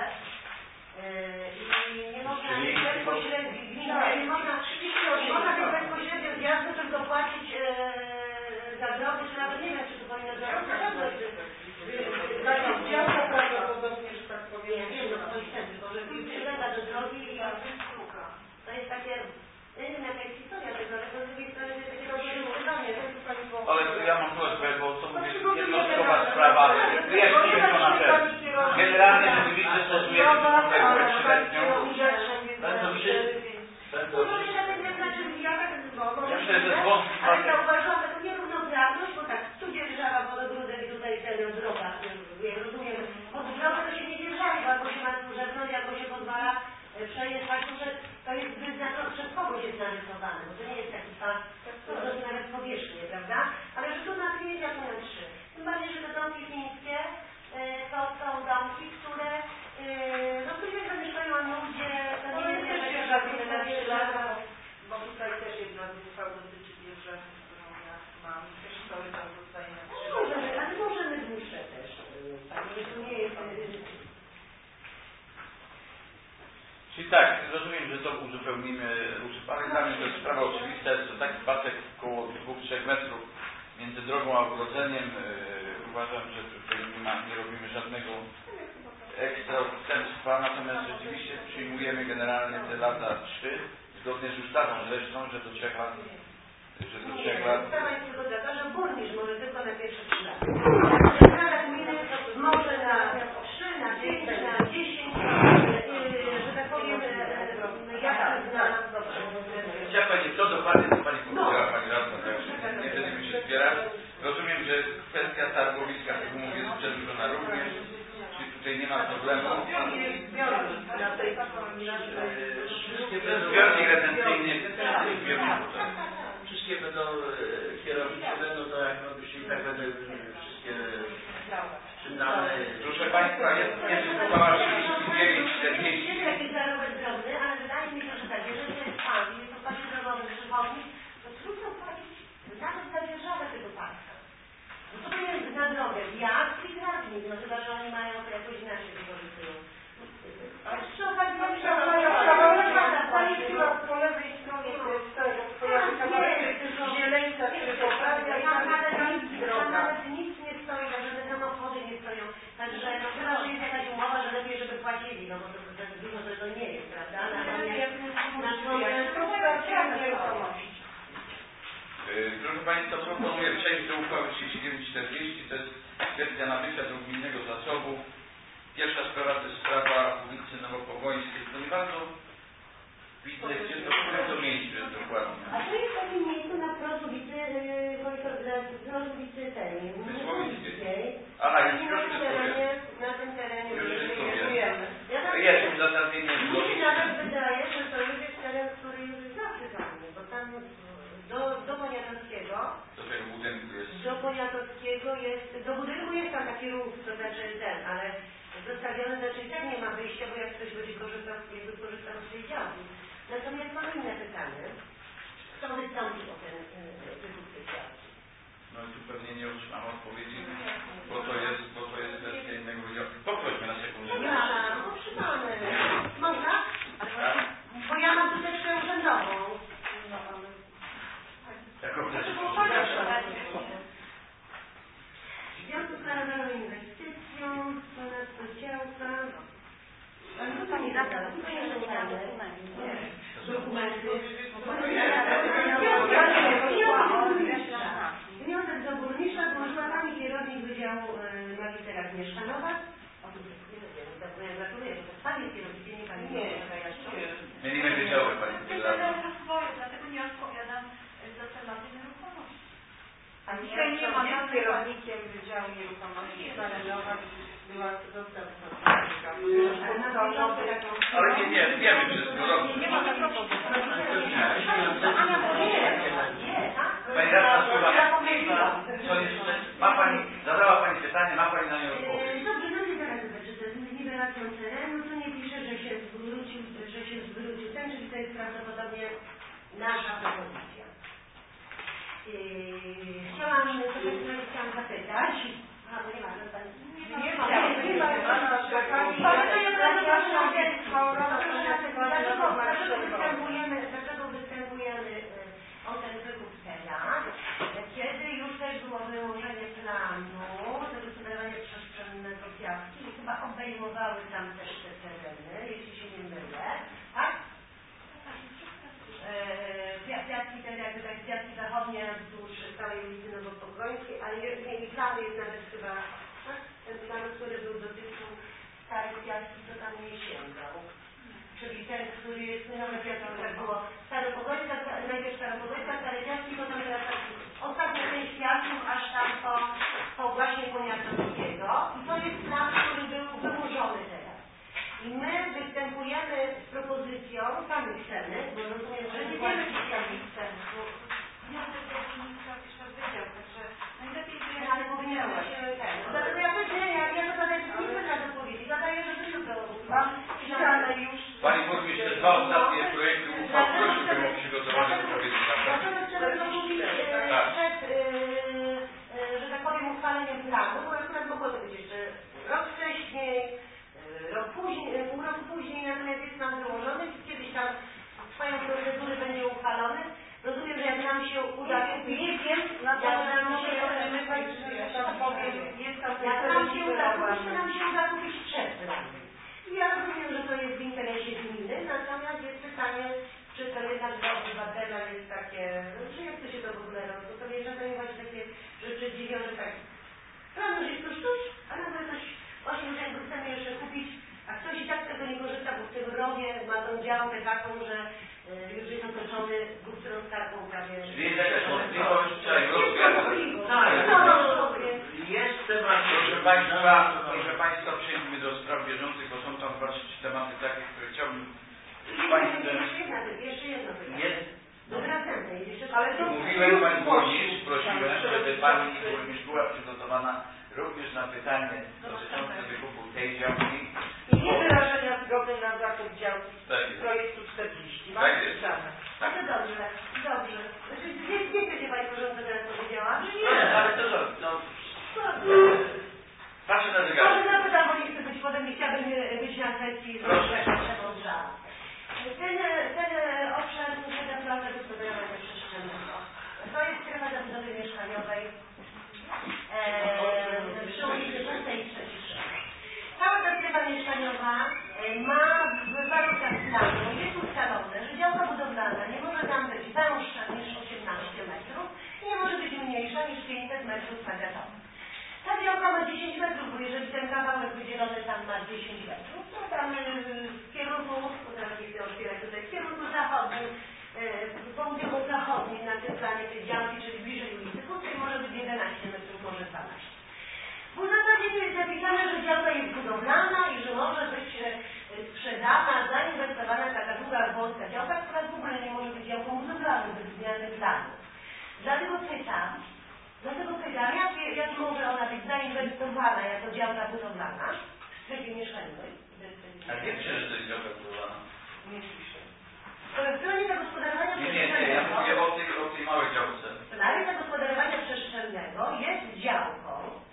i nie można mieć bezpośrednio, nie można, nie można mieć bezpośrednio zjazdu, tylko płacić za drogę, czy nawet nie wiem, czy to powinno być. Zjazda prawdopodobnie, że tak powiem. Nie wiem, no to jest ten, tylko że przylega do drogi i to jest takie, ja nie wiem jaka jest historia tego, ale to z drugiej strony jest takie rozwiązanie. Ale ja mam prośbę, bo to mówię sprawa, wyjaśnimy to na pewno. Generalnie rzeczywiście stosujemy kompleksowe trzyletnią. Bardzo się... Bardzo Ja myślę, że dzwon... Ale ja uważam taką nierównopravność, bo tak, tu dzierżawa wodogródek i tutaj ten droga, jak rozumiem, bo w drodze to się nie dzierżawi, bo albo się ma zewnątrz, albo się pozwala przejeść, faktu, że to jest wyznaczone, przez kogoś jest narysowane, bo to nie jest taki pan, to jest nawet powierzchnie, prawda? Ale że tu na dwie, ja tu na trzy. Tym bardziej, że te domki chińskie to są domki, które, no w których zamieszkają ludzie, to nie jest jeszcze żadne na trzy lata. Bo tutaj też jedna z uchwał dotyczy dzierżawy, którą ja mam. Też stoły tam zostaje na trzy. Możemy, ale możemy dłuższe też. Pani, to nie jest... Czyli tak, rozumiem, że to uzupełnimy, ale dla mnie to jest sprawa oczywista, jest to taki pasek około dwóch do trzech metrów między drogą a ogrodzeniem. Yy, uważam, że tutaj nie, ma, nie robimy żadnego ekstra odstępstwa, natomiast rzeczywiście przyjmujemy generalnie te lata trzy, zgodnie z ustawą zresztą, że do trzech lat, że do trzech lat... Ustawa jest tylko taka, że burmistrz może tylko na pierwsze trzy lata. Rada gminy może na trzy, na pięć, na dziesięć, że tak powiem, ja znam. Chciała Pani, co dokładnie to Pani powiedziała, Pani radna, także nie, nie będziemy się spierać. Rozumiem, że kwestia targowiska, jak mówię, jest przedłużona również, czyli tutaj nie ma problemu. Zbiornik retencyjny, wszystkie będą kierownicze, będą to jak byście tak będą wszystkie czytane. Proszę Państwa, jest, jest uchwała trzydzieści dziewięć czterdzieści. Jest jakiś zarobek drobny, ale wydaje mi się, że tak, jeżeli to jest pan, jest to taki drogowy przychodnik, to trudno płacić nawet za dzierżawę tego państwa. No to to jest na drogę wjazd i trawnik, no chyba, że oni mają to jakoś inaczej wykorzystują. Ale przy okazji jak się po lewej stronie to jest tego, pojawi kawałek zieleńca, który poprawia i tam nawet nic nie stoi, żadne samochody nie stoją. Także no chyba, że jest jakaś umowa, że lepiej, żeby płacili, no bo to tak dużo to nie jest, prawda? Proszę Państwa, proponuję przejść do uchwały trzydzieści dziewięć czterdzieści, to jest kwestia nabycia do gminnego zasobu. Pierwsza sprawa to jest sprawa ulicy Nowopogońskiej. To nie bardzo widzę, gdzie to, w którym to miejscu jest dokładnie. A to jest w takim miejscu na wprost ulicy, wprost ulicy tej, Wysłowickiej. Aha, już, I już na jest tym terenie, na tym terenie Już jest to żyjemy. Ja tam jest uzasadnienie. mi się nawet wydaje, że to już jest teren, który już jest zakrytany, bo tam do, do Poniatowskiego, Do tego budynku jest. do Poniatowskiego jest, do budynku jest tam taki ruch, to znaczy ten, ale zostawiony, znaczy i tak nie ma wyjścia, bo jak ktoś będzie korzystał, jakby korzystał z tej działki. Natomiast mam inne pytanie. Kto wystąpi o ten wykуp tej działki? No i tu pewnie nie otrzymam odpowiedzi, bo to jest, bo to jest kwestia innego wydziału. Poprośmy na sekundę. Nie ma, no otrzymamy. Można? Bo ja mam tuteczkę urzędową. Jako W związku z planową inwestycją, ponadto działka. Ale to pani data, to jeszcze nie mamy dokumenty. Wniosek do burmistrza złożyła pani kierownik Wydziału Magister Agnieszka Nowak. O tym nie wiem, zapomniałam, gratuluję, bo to pani jest kierownikiem, nie pani nie. Mieliśmy wydziały, Pani Radna. Dlatego nie odpowiadam za tematy nieruchomości. A dzisiaj nie ma nad kierownikiem Wydziału Nieruchomości, ale Nowak była dostępna. Ale nie, nie, wiemy wszystko, dobrze. Nie ma takiego powodu. Pani Radna, słucha. Co jeszcze? Ma Pani, zadała Pani pytanie, ma Pani na nie odpowiedź. Dobrze, no nie zaraz zobaczę, to jest niwelacją terenu, tu nie pisze, że się zwrócił, że się zwrócił ten, czyli to jest prawdopodobnie nasza propozycja. Yy, chciałam sobie chciałam zapytać, a bo nie ma, no Pani Nie ma, nie ma, dlaczego występujemy, dlaczego występujemy o ten wykup teraz, kiedy już też było wyłożenie planu zagospodarowania przestrzennego Piastki i chyba obejmowały tam też te tereny, jeśli się nie mylę, tak? Piastki, ten jakby tak Piastki zachodnie wzdłuż całej ulicy Nowopogońskiej, ale i plany jest nawet chyba ten plan, który był dotyczył starych piastów, co tam nie sięgał. Czyli ten, który jest nowe piastów, tak było Staropogojska, najpierw Staropogojska, Stare Piastki, potem teraz ostatnia część piastów, aż tam po, po właśnie Poniata drugiego. I to jest plan, który był wyłożony teraz. I my występujemy z propozycją, sami chcemy, bo rozumiem, że nie wiemy, czy sami chcemy, bo wniosek do burmistrza jeszcze wydział, także najlepiej by ja ale powinnałaś ten. Dlatego ja też nie, ja, ja to zadaję, to nie będę na odpowiedzi, zadaję, że to jutro mam pisane już. Pani burmistrz, te dwa ostatnie projekty uchwał prosiłbym o przygotowanie odpowiedzi na to. Dlaczego chcemy to mówić przed, że tak powiem, uchwaleniem planu, bo akurat mogło to być jeszcze rok wcześniej, rok później, pół roku później, natomiast jest nam wyłożony, kiedyś tam swoją procedury będzie uchwalony. Rozumiem, że jak nam się uda, nie wiem, jak nam się jak nam się uda kupić, to nam się uda kupić przed planem. I ja rozumiem, że to jest w interesie gminy, natomiast jest pytanie, czy to jednak dla obywatela jest takie, że jak to się to w ogóle robi, bo to mnie czasami właśnie takie rzeczy dziwią, że tak, plan już jest tuż, tuż, a nagle coś osiem rzędów chcemy jeszcze kupić, a ktoś i tak z tego nie korzysta, bo w tym rowie ma tą działkę taką, że już jest otoczony dwustrą skarpą prawie. Czyli jest jakaś możliwość, trzeba ją rozwiązać. Jest temat, Proszę Państwa, proszę Państwa, przejdźmy do spraw bieżących, bo są tam dwa, trzy tematy takie, które chciałbym Państwem... Jeszcze jedna, jeszcze jedno pytanie. Jest. Dobra, następne, jeszcze... Ale to Mówiłem Pani Burmistrz, prosiłem, żeby Pani Burmistrz była przygotowana również na pytanie dotyczące wykupu tej działki. I nie wyrażenia zgody na zakup działki Tak z projektu czterdzieści. Tak jest. Tak. No dobrze, dobrze. Znaczy, nie, nie chcecie Pani porządku teraz powiedziała? Nie, ale to co? No, patrzę na zegarek. Może zapytam, bo nie chcę być potem, nie chciałabym być na kwestii przemądrzała. Ten, ten obszar posiada plan zagospodarowania przestrzennego. To jest strefa zabudowy mieszkaniowej e, przy ulicy Pustej i trzeciej. Cała ta strefa mieszkaniowa ma w warunkach planu, jest ustalone, że działka budowlana nie może tam być węższa niż osiemnaście metrów i nie może być mniejsza niż pięćset metrów kwadratowych. Ta działka ma dziesięć metrów, bo jeżeli ten kawałek wydzielony tam ma dziesięć metrów, to tam w kierunku, teraz nie chcę otwierać tutaj, w kierunku zachodnim, południowo-zachodnim na tym planie tej działki, czyli bliżej ulicy Pustej, może być jedenaście metrów, może dwanaście. W uzasadnieniu jest napisane, że działka jest budowlana i że może być sprzedana, zainwestowana taka długa, wąska działka, która w ogóle nie może być działką budowlaną bez zmiany planu. Dlatego pytam, dlatego pytam, jak, jak może ona być zainwestowana jako działka budowlana w strefie mieszkaniowej? A wie pisze, że to jest działka budowlana? Nie pisze. W planie zagospodarowania Nie, nie, nie, ja mówię o tej, o tej małej działce. W planie zagospodarowania przestrzennego jest działką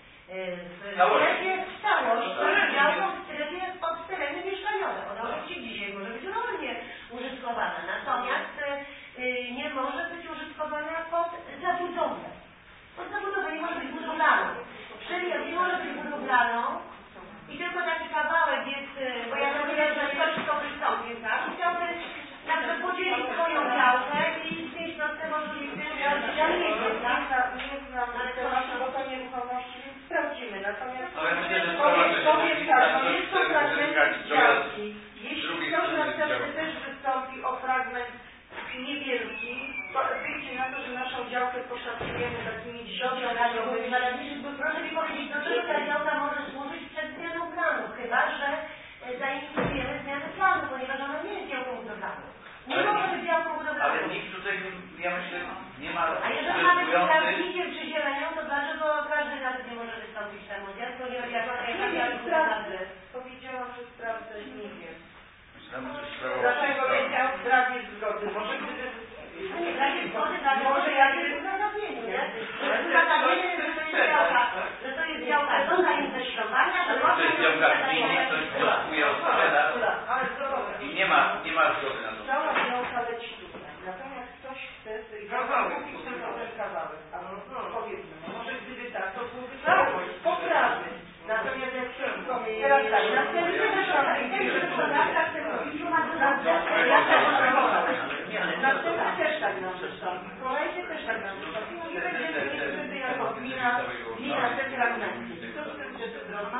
w całości, w całości działką w strefie pod tereny mieszkaniowe. Ona oczywiście dzisiaj może być rolnie użytkowana, natomiast y, nie może być użytkowana pod zabudowę. Pod zabudowę nie może być budowlaną. Czyli jak nie może być budowlaną i tylko taki kawałek jest, bo ja rozumiem, że ktoś to wystąpił, tak? Chciałby na przykład podzielić swoją działkę i znieść prostę możliwość, ja nie wiem, tak? Nie znam tematu, bo to nieruchomości, więc sprawdzimy. Natomiast Ale myślę, że powiem, sprawa powiem będzie tak, tak, no że jest to chcemy fragment uzyskać działki. z Jeśli drugiej ktoś strony następny działki. też wystąpi o fragment niewielki, to wyjdzie na to, że naszą działkę poszacujemy takimi dziesięciorazowymi. Proszę mi powiedzieć, do czego ta działka może służyć przed zmianą planu, chyba że zainicjujemy zmianę planu, ponieważ ona nie jest działką budowlaną. Nie Ale może być działką budowlaną. Ale nikt tutaj, ja myślę, nie ma A jeżeli mamy być decydujących... trawnikiem czy zielenią, to dlaczego każdy nawet nie może wystąpić samodzielnie, ponieważ ja Nie wiem, sprawdzę. Powiedziałam, że sprawdzę i nie wiem. Myślałem, że sprawa... Dlaczego wiedział? Brak jest zgody. Może gdyby... brak jest zgody, dlatego że ja jest uzasadnienie, nie? Uzasadnienie, że to jest działka, że to jest działka do zainwestowania, że To jest działka gminy, ktoś wnioskuje o sprzedaż i nie ma, nie ma zgody na to. Cała działka leci tutaj. Natomiast ktoś chce kupić tylko ten kawałek. A no, powiedzmy, no może gdyby tak, to byłby całość, poprawy. Natomiast jak się teraz tak, następny gospodarka chce robić następny też tak nam wystąpi. Kolejny też tak nam wystąpi. No nie będziemy mieli wtedy jako gmina, gmina te fragmenty. Kto chce, żeby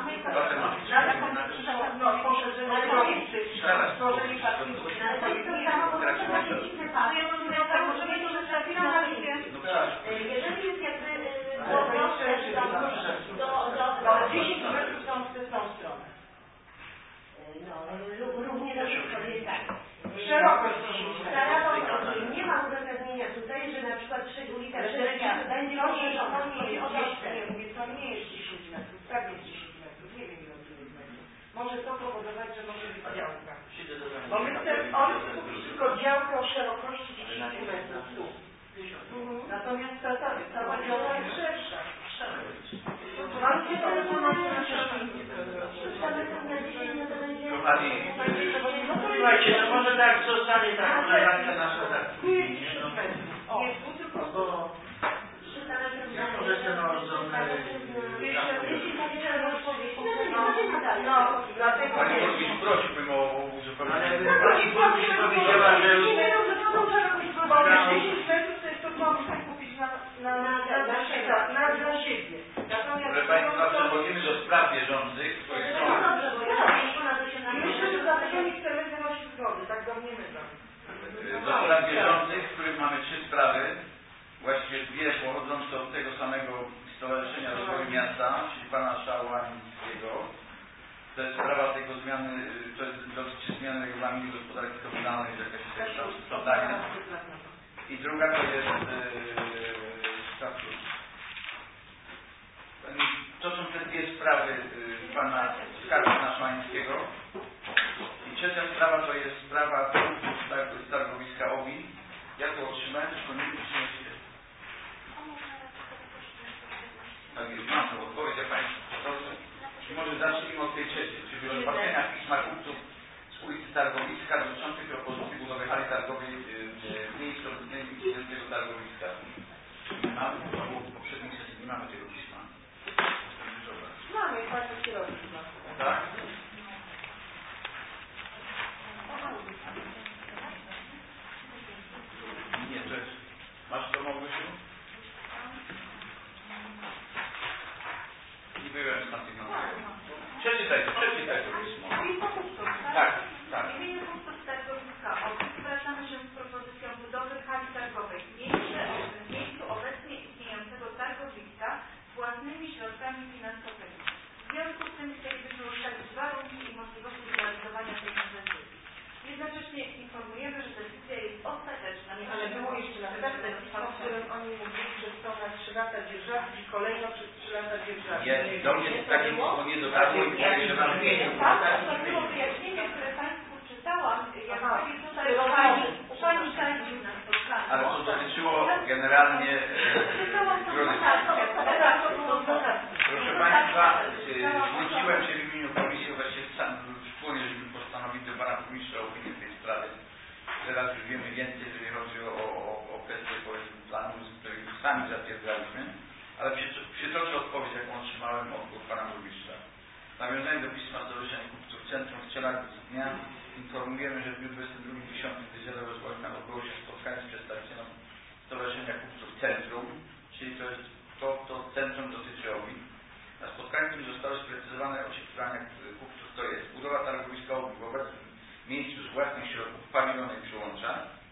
to chodzi o tak szersza. Kochani, słuchajcie, no może tak zostanie tak, koleżanka nasza tak później, nie? No, bo ja może ten rozumiem. No, dlatego Pani burmistrz, prosiłbym o uzupełnienie. Ale pani burmistrz powiedziała, że już... dziesięć metrów to jest to, co mamy kupić na, na, na, na, siebie, na, na siebie. Natomiast Proszę Państwa, przechodzimy do spraw bieżących, które są... myślę, że zapewnienie chcemy wynosić zgody, tak do mnie myślę. Do spraw bieżących, w których mamy trzy sprawy, właściwie dwie pochodzące od tego samego Stowarzyszenia Rozwoju Miasta, czyli pana Szałańskiego. To jest sprawa tego zmiany, to jest dotyczy zmiany regulaminu gospodarki komunalnej w zakresie tego sprzątania. I druga to jest yy, to są te dwie sprawy yy, pana skarbca Szałańskiego. I trzecia sprawa to jest sprawa z targowiska Obi. Ja to otrzymałem, tylko nie wiem, czy jest. Tak jest, mam to odpowiedź, jak Państwo proszę. I może zacznijmy od tej trzeciej, czyli rozpatrzenia pisma kupców z ulicy Targowiska dotyczących propozycji budowy hali targowej w miejscu tego targowiska. Mamy, to było w poprzedniej sesji, nie mamy tego pisma. Mamy, Państwo kierownictwa. Tak? Nie, to jest... Masz to, Małgosiu? Nie byłem z tamtych materiałów. Przeczytaj to, przeczytaj to pismo. Pismo kupców, tak? Tak, tak. W imieniu kupców targowiska Obi zwracamy się z propozycją budowy hali targowej w miejscu, w miejscu obecnie istniejącego targowiska z własnymi środkami finansowymi. W związku z tym chcielibyśmy ustalić warunki i możliwości zrealizowania tej inwestycji. Jednocześnie informujemy, że decyzja jest ostateczna. Ale było jeszcze na pewno pismo, w którym oni mówili, że chcą na trzy lata dzierżawy i kolejno przez trzy lata dzierżawy. Nie, do mnie takie pismo nie dotarło i podejrzewam, że nie Tak, to było wyjaśnienie, które Państwu czytałam, jak byli tutaj u Pani, u Pani Kaździu na spotkaniu. ale to dotyczyło generalnie Proszę Państwa, zwróciłem się w imieniu komisji, właściwie sam wspólnie, żeby postanowić do Pana Burmistrza opinię w tej sprawie. Teraz już wiemy więcej, jeżeli chodzi o, o, o kwestię powiedzmy planu, który sami zatwierdzaliśmy, ale przytoczę odpowiedź, jaką otrzymałem od, od Pana Burmistrza. Nawiązanie do pisma Stowarzyszenia Kupców Centrum w Cielach z dnia informujemy, że w dniu dwudziestego drugiego dziesiątego w Wydziale Rozwoju odbyło się spotkanie z przedstawicielem Stowarzyszenia Kupców Centrum, czyli to jest to, to centrum dotyczy Obi. Na spotkaniu tym zostały sprecyzowane oczekiwania kupców, to jest budowa targowiska Obi w obecnym miejscu z własnych środków pawilona i przyłącza.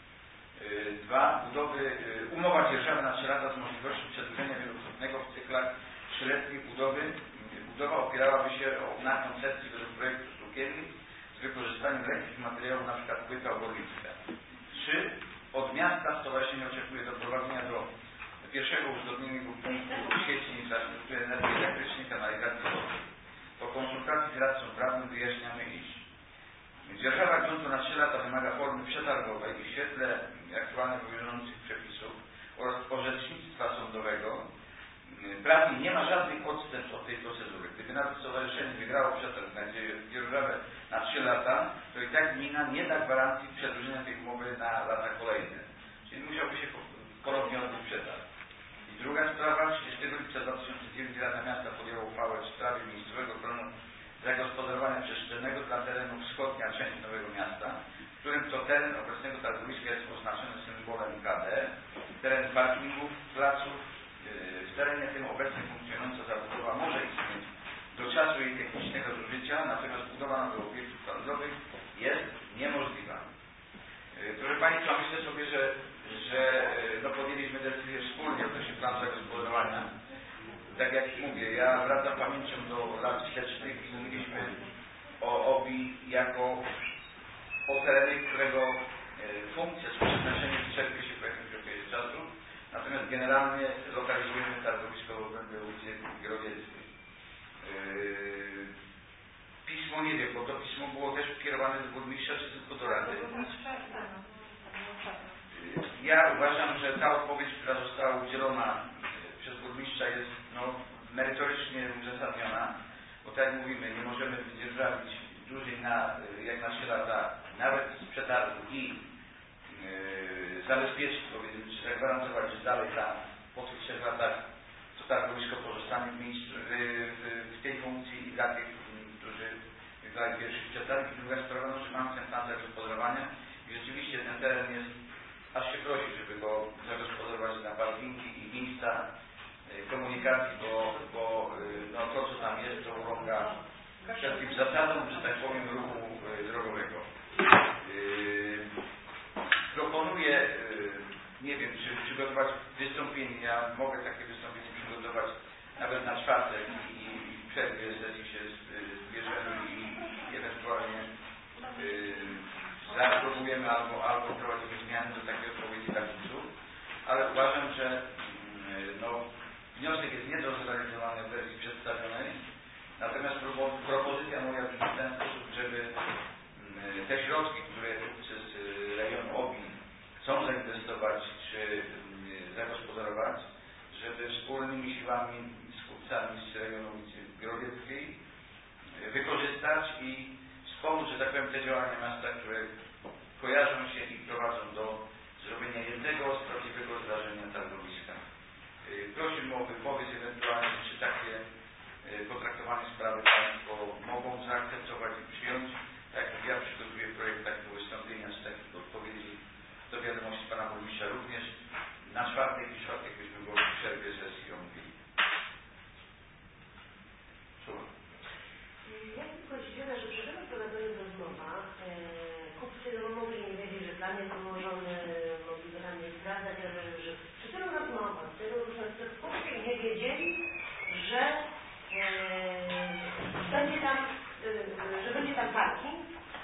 Dwa, budowy, umowa dzierżawy na trzy lata z możliwością przedłużenia wielokrotnego w cyklach trzyletniej budowy. Budowa opierałaby się na koncepcji według projektu Stukiewicz z wykorzystaniem lekkich materiałów, np. płyta obornicka. Trzy, od miasta stowarzyszenie oczekuje doprowadzenia do pierwszego uzgodnionego punktu sieci infrastruktury energii elektrycznej, kanalizacji wodnej. Po konsultacji z radcą prawnym wyjaśniamy, iż dzierżawa gruntu na trzy lata wymaga formy przetargowej i w świetle aktualnie obowiązujących przepisów oraz orzecznictwa sądowego prawnie nie ma żadnych odstępstw od tej procedury. Gdyby nawet stowarzyszenie wygrało przetarg na dzierżawę na trzy lata, to i tak gmina nie da gwarancji przedłużenia tej umowy na lata kolejne. Czyli musiałby się ponownie odbyć przetarg. I druga sprawa, trzydziestego lipca dwa tysiące dziewiątego Rada Miasta podjęła uchwałę w sprawie miejscowego planu zagospodarowania przestrzennego dla terenu wschodnia część Nowego Miasta, w którym to teren obecnego targowiska jest oznaczony symbolem K D, teren parkingów, placów. W terenie tym obecnie funkcjonująca zabudowa może istnieć do czasu jej technicznego zużycia, natomiast budowa nowych obiektów handlowych jest niemożliwa. Proszę Państwa, myślę sobie, że, że no, podjęliśmy decyzję wspólnie w okresie planu zagospodarowania. Tak jak mówię, ja wracam pamięcią do lat wstecznych i mówiliśmy o Obi jako o terenie, którego funkcja z przeznaczeniem wyczerpie się po jakimś okresie czasu. Natomiast generalnie lokalizujemy targowisko w obrębie ulicy Grodzieckiej. Yy, pismo nie wiem, bo to pismo było też kierowane do burmistrza czy tylko do rady. Yy, ja uważam, że ta odpowiedź, która została udzielona przez burmistrza jest no, merytorycznie uzasadniona, bo tak jak mówimy, nie możemy dzierżawić dłużej na, jak na trzy lata, nawet z przetargu i yy, zabezpieczyć, powiedzmy, czy zagwarantować, że dalej ta, po tych trzech latach to targowisko pozostanie w, miejscu, w, w, w tej funkcji dla tych, którzy wygrali pierwszy przetarg. I druga sprawa, no, że mamy ten plan zagospodarowania i rzeczywiście ten teren jest, aż się prosi, żeby go zagospodarować na parkingi i miejsca komunikacji, bo, bo no, to, co tam jest, to urąga wszelkim zasadom, że tak powiem, ruchu drogowego. Yy, proponuję, yy, nie wiem, czy przygotować wystąpienie, ja mogę takie wystąpienie przygotować nawet na czwartek i, i w przerwie sesji się zbierzemy i ewentualnie yy, zaprobujemy albo, albo wprowadzimy zmiany do takiej odpowiedzi dla widzów, ale uważam, że yy, no, wniosek jest nie do zrealizowania w wersji przedstawionej, natomiast propozycja moja brzmi w ten sposób, żeby te środki, które przez regionu Obi chcą zainwestować czy zagospodarować, żeby wspólnymi siłami z kupcami z regionu Grodzieckiej wykorzystać i wspomóc, że tak powiem, te działania miasta, które kojarzą się i prowadzą do zrobienia jednego z prawdziwego zdarzenia targowiska. Prosimy o wypowiedź ewentualnie, czy takie potraktowane sprawy Państwo mogą zaakceptować i przyjąć. Tak jak ja przygotuję projekt takiego wystąpienia z takich odpowiedzi do wiadomości Pana Burmistrza również na czwartek i czwartek byśmy go w przerwie sesji omówili. Słucham. Ja tylko zdziwiona, że przy tego prowadzonych rozmowach e, kupcy no, mogli nie wiedzieć, że plan jest umorzony, mogli go tam nie sprawdzać, ale że przy tylu rozmowach, z tego różnych kupcy nie wiedzieli, że e, będzie tam e, że będzie tam parking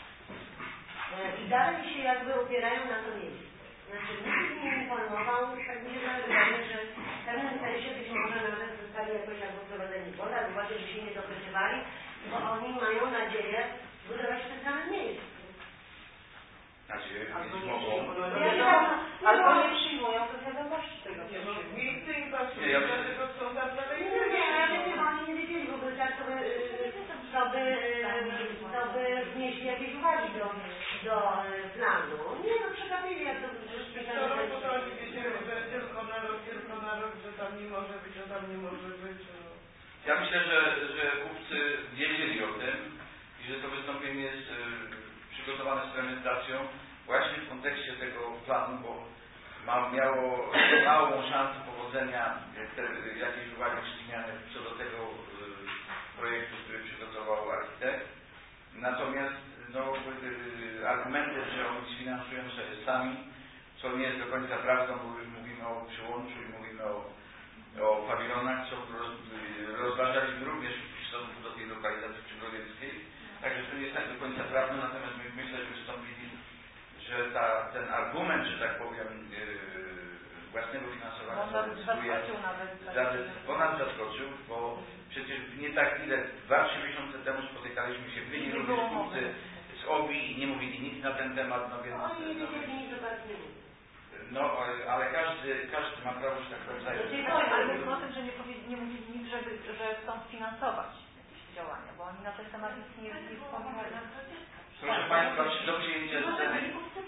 e, i dalej się jakby opierają na to miejsce. Znaczy nikt nie informował, tak mi się wydaje, że w pewnym sensie być może nawet zostali jakoś albo wprowadzeni woda, albo właśnie, że się nie dopytywali, bo oni mają nadzieję budować w tym samym miejscu. Nadzieję, Albo więc nie mogą. przyjmują, albo nie przyjmują do wiadomości tego pierwszego. Miejsce im pasuje, Nie, ja myślę, dlatego chcą tam dalej. Nie, nie, nie, ale nie, oni nie wiedzieli w ogóle tak, to by, to by, to by wnieśli jakieś uwagi do, do planu. Nie, no przegapili, jak to Co roku to oni wiedzieli, że tylko na rok, tylko na rok, że tam nie może być, że tam nie może być. No. Ja myślę, że, że kupcy wiedzieli o tym i że to wystąpienie jest y, przygotowane z premedytacją właśnie w kontekście tego planu, bo ma, miało małą szansę powodzenia te, jakiejś uwagi czy zmiany co do tego y, projektu, który przygotował architekt. Natomiast no, y, argumentem, że oni sfinansują sobie sami, co nie jest do końca prawdą, bo już mówimy o przyłączu i mówimy o, o pawilonach, co roz, rozważaliśmy również w stosunku do tej lokalizacji przygrodzieckiej. Także to nie jest tak do końca prawdą, natomiast my myślę, że wystąpili, że ta, ten argument, że tak powiem, yy, własnego finansowania zadecyduje, ponad zaskoczył, bo przecież nie tak ile, dwa, trzy miesiące temu spotykaliśmy się, byli również kupcy z Obi i nie mówili nic na ten temat, no więc... Oni nie wiedzieli nic o parkingu. No, ale każdy, każdy ma prawo, że tak powiem, zająć. Ale mówimy o tym, że nie, powiedzieli, nie mówili nic, żeby, że chcą sfinansować jakieś działania, bo oni na ten temat nic nie, nie wspominali. Proszę Państwa, czy do przyjęcia sceny?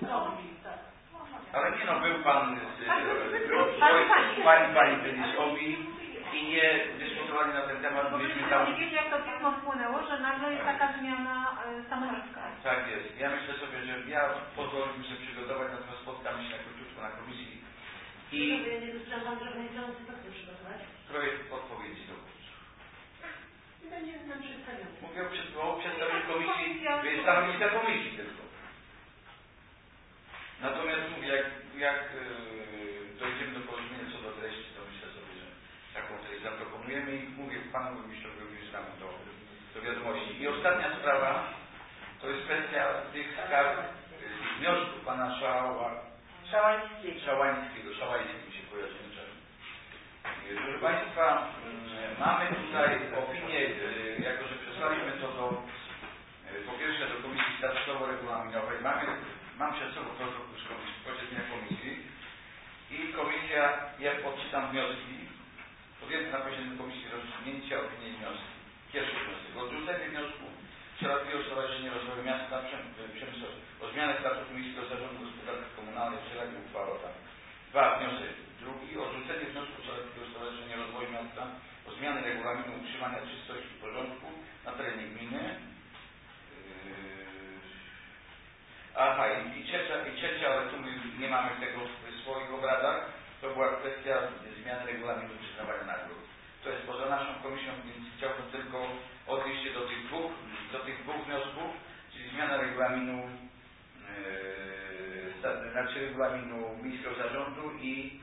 Ale nie no, był Pan, był Pani, Pani byli z Obi i nie dyskutowali na ten temat, Bo byliśmy myśmy tam... nie wiedzieli, jak to pismo wpłynęło, że nagle jest taka zmiana y, stanowiska. Tak jest. Ja myślę sobie, że ja pozwolę się przygotować, natomiast spotkamy się na króciutko na komisji i projekt odpowiedzi do kursów. Będzie nam przedstawiony. Mówię o przedstawieniu komisji, stanowiska komisji tylko. Natomiast mówię, jak, jak yy, dojdziemy do porozumienia co do treści, to myślę sobie, że taką treść zaproponujemy i mówię Panu Burmistrzowi również damy do, do wiadomości. I ostatnia sprawa to jest kwestia tych skarg, yy, wniosków Pana Szała, Szałańskiego. Szałańskiego, Szałańskiego mi się kojarzy czasem. Yy, proszę Państwa, yy, mamy tutaj opinię, yy, jako że przesłaliśmy to do, yy, po pierwsze do Komisji Statutowo-Regulaminowej, mamy Mam przed sobą protokół z posiedzenia komisji i komisja, jak odczytam wnioski, podjęto na posiedzeniu Komisji rozstrzygnięcia opinii i wnioski. Pierwszy wniosek. Odrzucenie wniosku Szerokiego Stowarzyszenia Rozwoju Miasta Przemysłowego o zmianę statutu Miejskiego Zarządu Gospodarki Komunalnej w Sieragi uchwała tam. Dwa. Wniosek drugi. Odrzucenie wniosku Szerokiego Stowarzyszenia Rozwoju Miasta o zmianę regulaminu utrzymania czystości i porządku na terenie gminy. Aha, i, i, trzecia, i trzecia, ale tu my nie mamy tego w swoich obradach, to była kwestia zmiany regulaminu przyznawania nagród. To jest poza naszą komisją, więc chciałbym tylko odnieść się do tych dwóch, do tych dwóch wniosków, czyli zmiana regulaminu, yy, znaczy regulaminu Miejskiego Zarządu i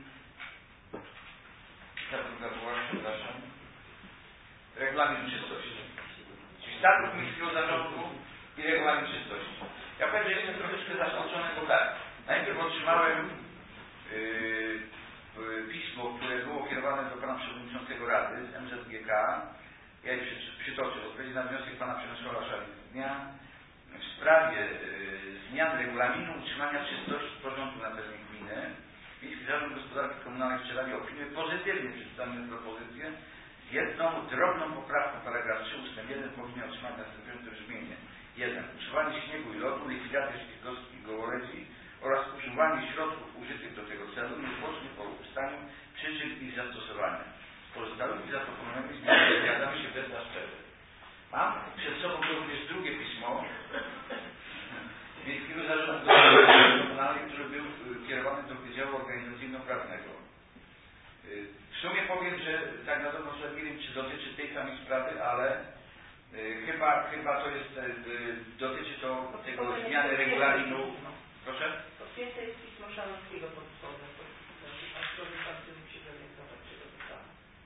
ta druga była, przepraszam, regulamin czystości. Czyli statut Miejskiego Zarządu i regulamin czystości. Ja powiem, że jestem troszeczkę zaskoczony, bo tak, najpierw otrzymałem yy, pismo, które było kierowane do pana przewodniczącego Rady z M Z G K. Ja je przytoczę. Odpowiedzi na wniosek pana Przemysława Szalika w sprawie yy, zmian regulaminu utrzymania czystości i porządku na terenie gminy. Miejski Zarząd Gospodarki Komunalnej w Sieragi opiniuje pozytywnie przedstawione propozycje z jedną drobną poprawką. Paragraf trzy ustęp jeden powinien otrzymać następujące brzmienie. jeden. Usuwanie śniegu i lodu, likwidacja śniegoskich i gołoredzi oraz usuwanie środków użytych do tego celu niezwłocznie po ustaniu przyczyn ich zastosowania. Z pozostałymi zaproponowanymi zmianami zgadzamy się bez zastrzeżeń. Mam przed sobą również drugie pismo Miejskiego Zarządu Gospodarki Komunalnej, który był kierowany do Wydziału Organizacyjno-Prawnego. W sumie powiem, że tak na dobrą sprawę nie wiem, czy dotyczy tej samej sprawy, ale Chyba, chyba to jest, dotyczy to tego zmiany regulaminu. Proszę? Podpięte jest pismo Szalowskiego pod spodem. Aczkolwiek bardzo musi zorientować się do tego.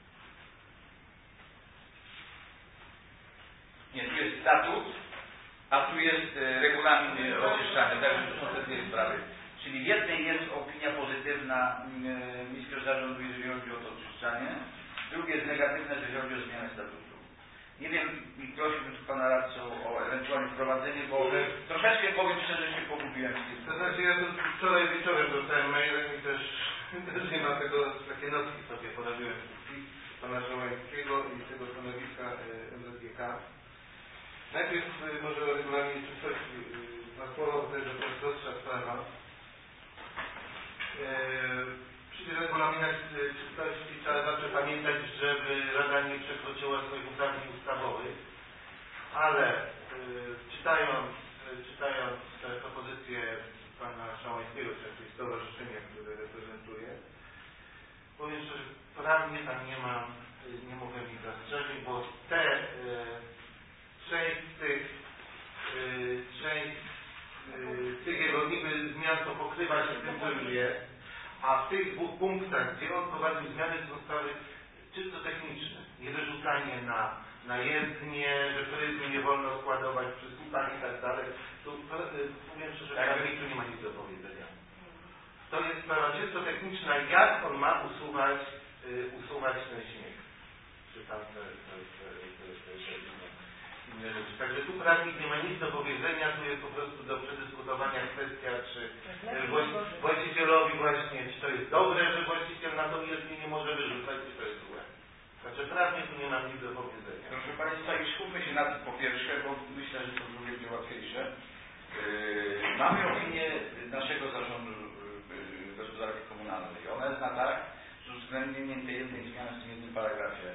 Nie, tu jest statut, a tu jest regulamin oczyszczania. Także to są te dwie sprawy. Czyli w jednej jest opinia pozytywna Miejskiego Zarządu, jeżeli chodzi o to oczyszczanie. Drugie jest negatywne, jeżeli chodzi o zmianę statutu. Nie wiem, i prosiłbym tu pana radcę o ewentualne wprowadzenie, bo troszeczkę powiem szczerze, się pogubiłem w tym. To znaczy ja to wczoraj wieczorem dostałem mailem i też, też nie ma tego, takie notki sobie poradziłem pana Żołańskiego i tego stanowiska M Z G K. Najpierw może o regulaminie czystości na słowo, bo to jest prostsza sprawa. Przy regulaminach czystości trzeba zawsze pamiętać, żeby Rada nie przekroczyła swoich uprawnień ustawowych, ale y, czytając, y, czytając te propozycje pana Szałańskiego, czyli stowarzyszenia, które reprezentuje, powiem szczerze, prawnie tam nie ma, y, nie mogę mieć zastrzeżeń, bo te y, część z tych y, część y, tych jego niby zmian to pokrywa się z tym, co już jest. A w tych dwóch punktach, gdzie on prowadził zmiany, to sprawy czysto techniczne. Niewyrzucanie na, na jezdnię, że pryzmy nie wolno składować przy słupach i tak dalej. Tu powiem szczerze, że tu nie ma nic do powiedzenia. To jest sprawa czysto techniczna, jak on ma usuwać, y, usuwać ten śnieg. Czy tam te, te, te, te, te, te inne rzeczy. Także tu prawnik nie ma nic do powiedzenia, tu jest po prostu do przedyskutowania kwestia, czy właścicielowi właśnie, czy to jest dobre, że właściciel na to jezdnię nie może wyrzucać, czy to jest złe. Także prawnie tu nie ma nic do powiedzenia. Proszę Państwa, i skupmy się na tym po pierwsze, bo myślę, że to drugie będzie łatwiejsze. Yy, mamy opinię naszego Zarządu yy, Gospodarki Komunalnej. Ona jest na tak, że uwzględnienie tej jednej zmiany w tym jednym paragrafie.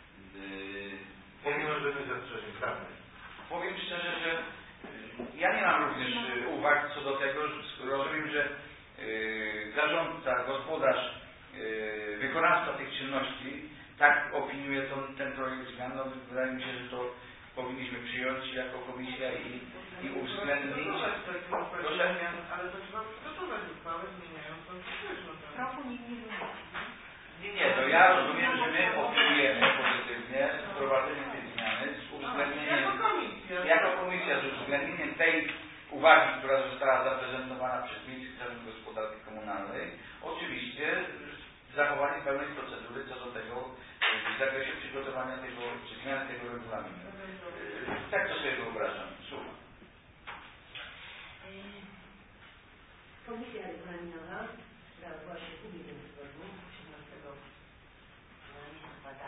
Yy, Ja nie mam żadnych zastrzeżeń prawnych. Powiem szczerze, że ja nie mam również uwag co do tego, że rozumiem, że yy, zarządca, gospodarz, yy, wykonawca tych czynności tak opiniuje ten, ten projekt zmian. No, wydaje mi się, że to powinniśmy przyjąć jako komisja i, i uwzględnić. Proszę? Ale to trzeba przygotować uchwałę zmieniającą się. Roku nikt nie wymaga. Nie, nie, to ja rozumiem, że my opiniujemy pozytywnie wprowadzenie tej zmiany z uwzględnieniem, Jako komisja. jako komisja z uwzględnieniem tej uwagi, która została zaprezentowana przez Miejski Zarząd Gospodarki Komunalnej. Oczywiście zachowanie pełnej procedury co do tego w zakresie przygotowania tego, czy zmiany tego regulaminu. Tak to sobie wyobrażam. Słucham. Komisja regulaminowa dała właśnie ubiegłym tygodniu, osiemnastego listopada,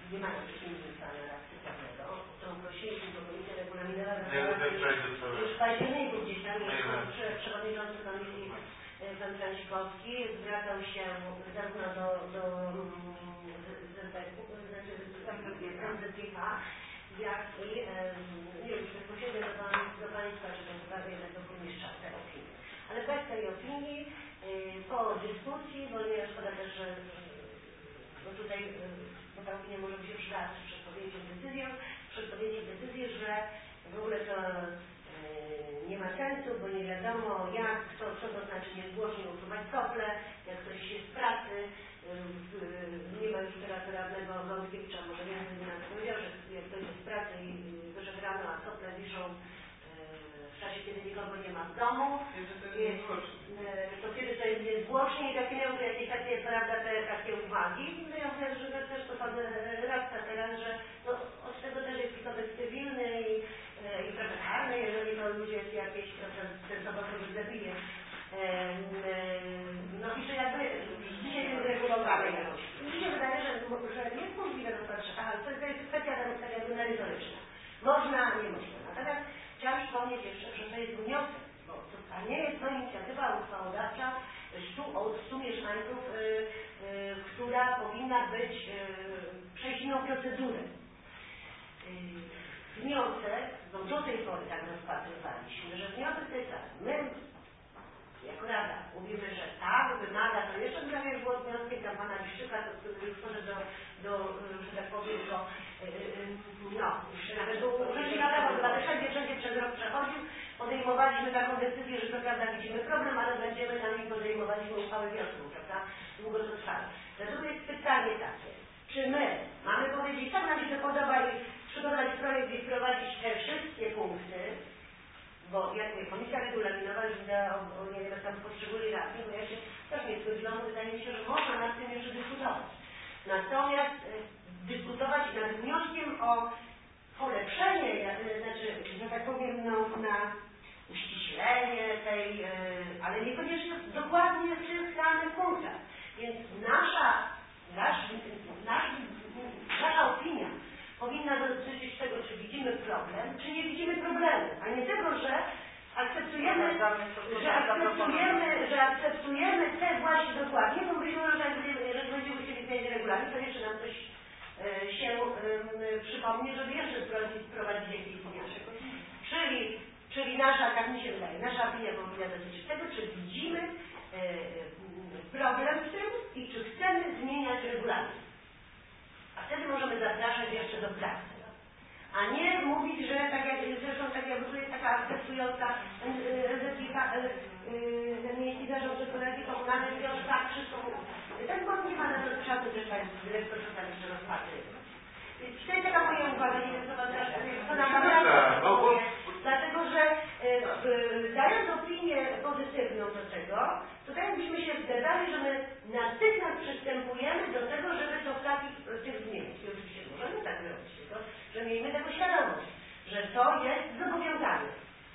nie mają przyjemnego planu reakcji prawnego, o którą prosiliśmy, bo Komisja Regulaminowa już w październiku gdzieś tam jest przewodniczący Komisji pan Franciszkowski zwracał się zarówno do, do M Z P K, jak i nie wiem, czy bezpośrednio do, pan, do Państwa, czy do chyba jednak do burmistrza tej opinii. Ale bez tej opinii, po dyskusji, bo nie szkoda też, że bo tutaj bo ta opinia może być przydała przed podjęciem decyzją, przed podjęciem decyzji, że w ogóle to nie ma sensu, bo nie wiadomo jak, co, co to znaczy niezgłośnie usuwać sople, jak ktoś jest z pracy, nie ma już teraz radnego Wątkiewicza, może więcej by nas powiedział, że jak ktoś jest z pracy i wyszedł rano, a sople wiszą w czasie, kiedy nikogo nie ma w domu, jest, to kiedy to jest niezgłośnie i takie miałby jakieś takie, prawda, te takie uwagi. No ja mówię, że też to pan radca teraz, że no, od tego też jest i kodeks cywilny i, i prawo karne, jeżeli to ludzie jest jakieś, ten sobą kogoś zabije. No i że jakby dzisiaj jest regulowane jakoś. Mi się wydaje, że, że jest możliwe na przykład, aha, to, to jest kwestia tak jakby merytoryczna. Można, nie można. Natomiast chciałam przypomnieć jeszcze, że to jest wniosek, bo to, a nie jest to inicjatywa uchwałodawcza stu, od stu mieszkańców, y, y, która powinna być y, przejść inną procedurę. Y, wniosek, bo do tej pory tak rozpatrywaliśmy, że wniosek to jest tak, my jako Rada mówimy, że tak, wymaga, to jeszcze prawie było wnioskiem tam pana Liszczyka, to który wchodzę do, do, że tak powiem, do, no, jeszcze nawet do rzecznika prawa obywatela, wszędzie, wszędzie przez rok przechodził, podejmowaliśmy taką decyzję, że to prawda widzimy problem, ale będziemy na nim podejmowaliśmy uchwałę wiosną, prawda, długo to trwało. Dlatego jest pytanie takie, czy my mamy powiedzieć, tak nam się to podoba i przygotować projekt i wprowadzić te wszystkie punkty, bo jak mówię, Komisja Regulaminowa już da, o, o nie wiem, tam poszczególnej radni, bo ja się też nie zgodziłam, bo wydaje mi się, że można nad tym jeszcze dyskutować. Natomiast y, dyskutować nad wnioskiem o polepszenie, y, znaczy, że tak powiem, no, na uściślenie tej, y, ale niekoniecznie dokładnie w tych samych punktach. Więc nasza, nasz, nasz, nasza opinia powinna dotyczyć tego, czy widzimy problem, czy nie widzimy problemu, a nie tego, że akceptujemy, że akceptujemy, że akceptujemy te właśnie dokładnie, bo mówimy, że jeżeli będziemy chcieli zmienić regulamin, to jeszcze nam coś e, się e, przypomni, żeby jeszcze wprowadzić jakiś wniosek. Czyli, czyli nasza, tak mi się wydaje, nasza opinia powinna dotyczyć tego, czy widzimy e, problem w tym i czy chcemy zmieniać regulamin. A wtedy możemy zapraszać jeszcze do pracy. A nie mówić, że tak jak zresztą tak jak tu jest taka akceptująca miejski zarząd gospodarki komunalnej, to już tak wszystko mówi. Ten błąd nie ma na to czasu, że tak dyrektor czasem jeszcze rozpatrzy. Więc to jest taka moja uwaga, nie wiem co pan teraz co nam naprawdę powie. Dlatego, że e, dając opinię pozytywną do tego, to tak jakbyśmy się zgadzali, że my natychmiast przystępujemy do tego, żeby to w takich tych zmienić. I oczywiście możemy tak robić, tylko że miejmy tego świadomość, że to jest zobowiązanie.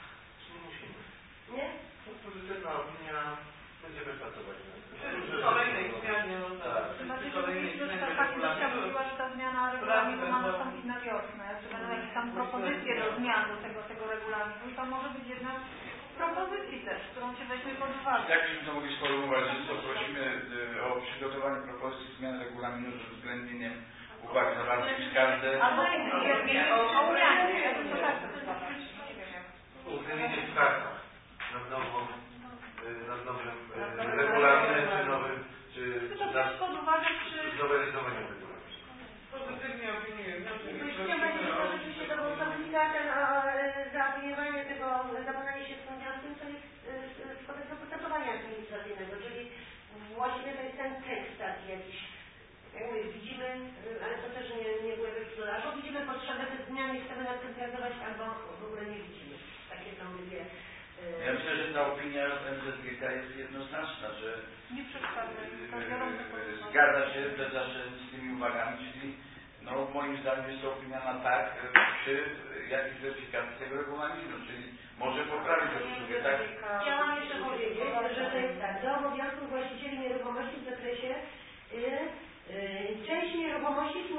Nie? Pozytywna opinia, będziemy pracować. W kolejnej zmianie, no tak. To znaczy, że pani Zosia mówiła, że ta zmiana regulaminu ma nastąpić na wiosnę. Czy będą jakieś tam propozycje do zmian do tego, tego regulaminu i to może być jedna z propozycji też, którą się weźmie pod uwagę. Jak byśmy to mogli sformułować, że co prosimy o przygotowanie propozycji zmian regulaminu z uwzględnieniem uwag zawartych w każdej... Albo o umianie, ja bym to tak uwzględnienie w kartach nad nową, nad nowym regulaminem, czy nowym, czy, czy czy to też pod uwagę przy znowelizowaniem regulaminu. Pozytywnie opiniuję. Jeśli będzie to rzeczywiście to był ten zaopiniowanie tego, zapoznanie się z tym wnioskiem, to jest z kodeksu postępowania administracyjnego, czyli właściwie to jest ten tekst taki jakiś, jak mówię, widzimy, ale to też nie, nie było jakiegoś dolarzu, widzimy potrzebę tych zmian i chcemy nad tym pracować, albo w ogóle nie widzimy. Takie są dwie. Ja myślę, że ta opinia M Z G K jest jednoznaczna, że nie przeszkadza. zgadza się zawsze z tymi uwagami, czyli no moim zdaniem jest to opinia na tak przy jakiejś weryfikacji tego regulaminu, czyli może poprawić obsługę, tak? Chciałam jeszcze powiedzieć, że to jest tak, do obowiązków właścicieli nieruchomości w zakresie y, y, części nieruchomości służących do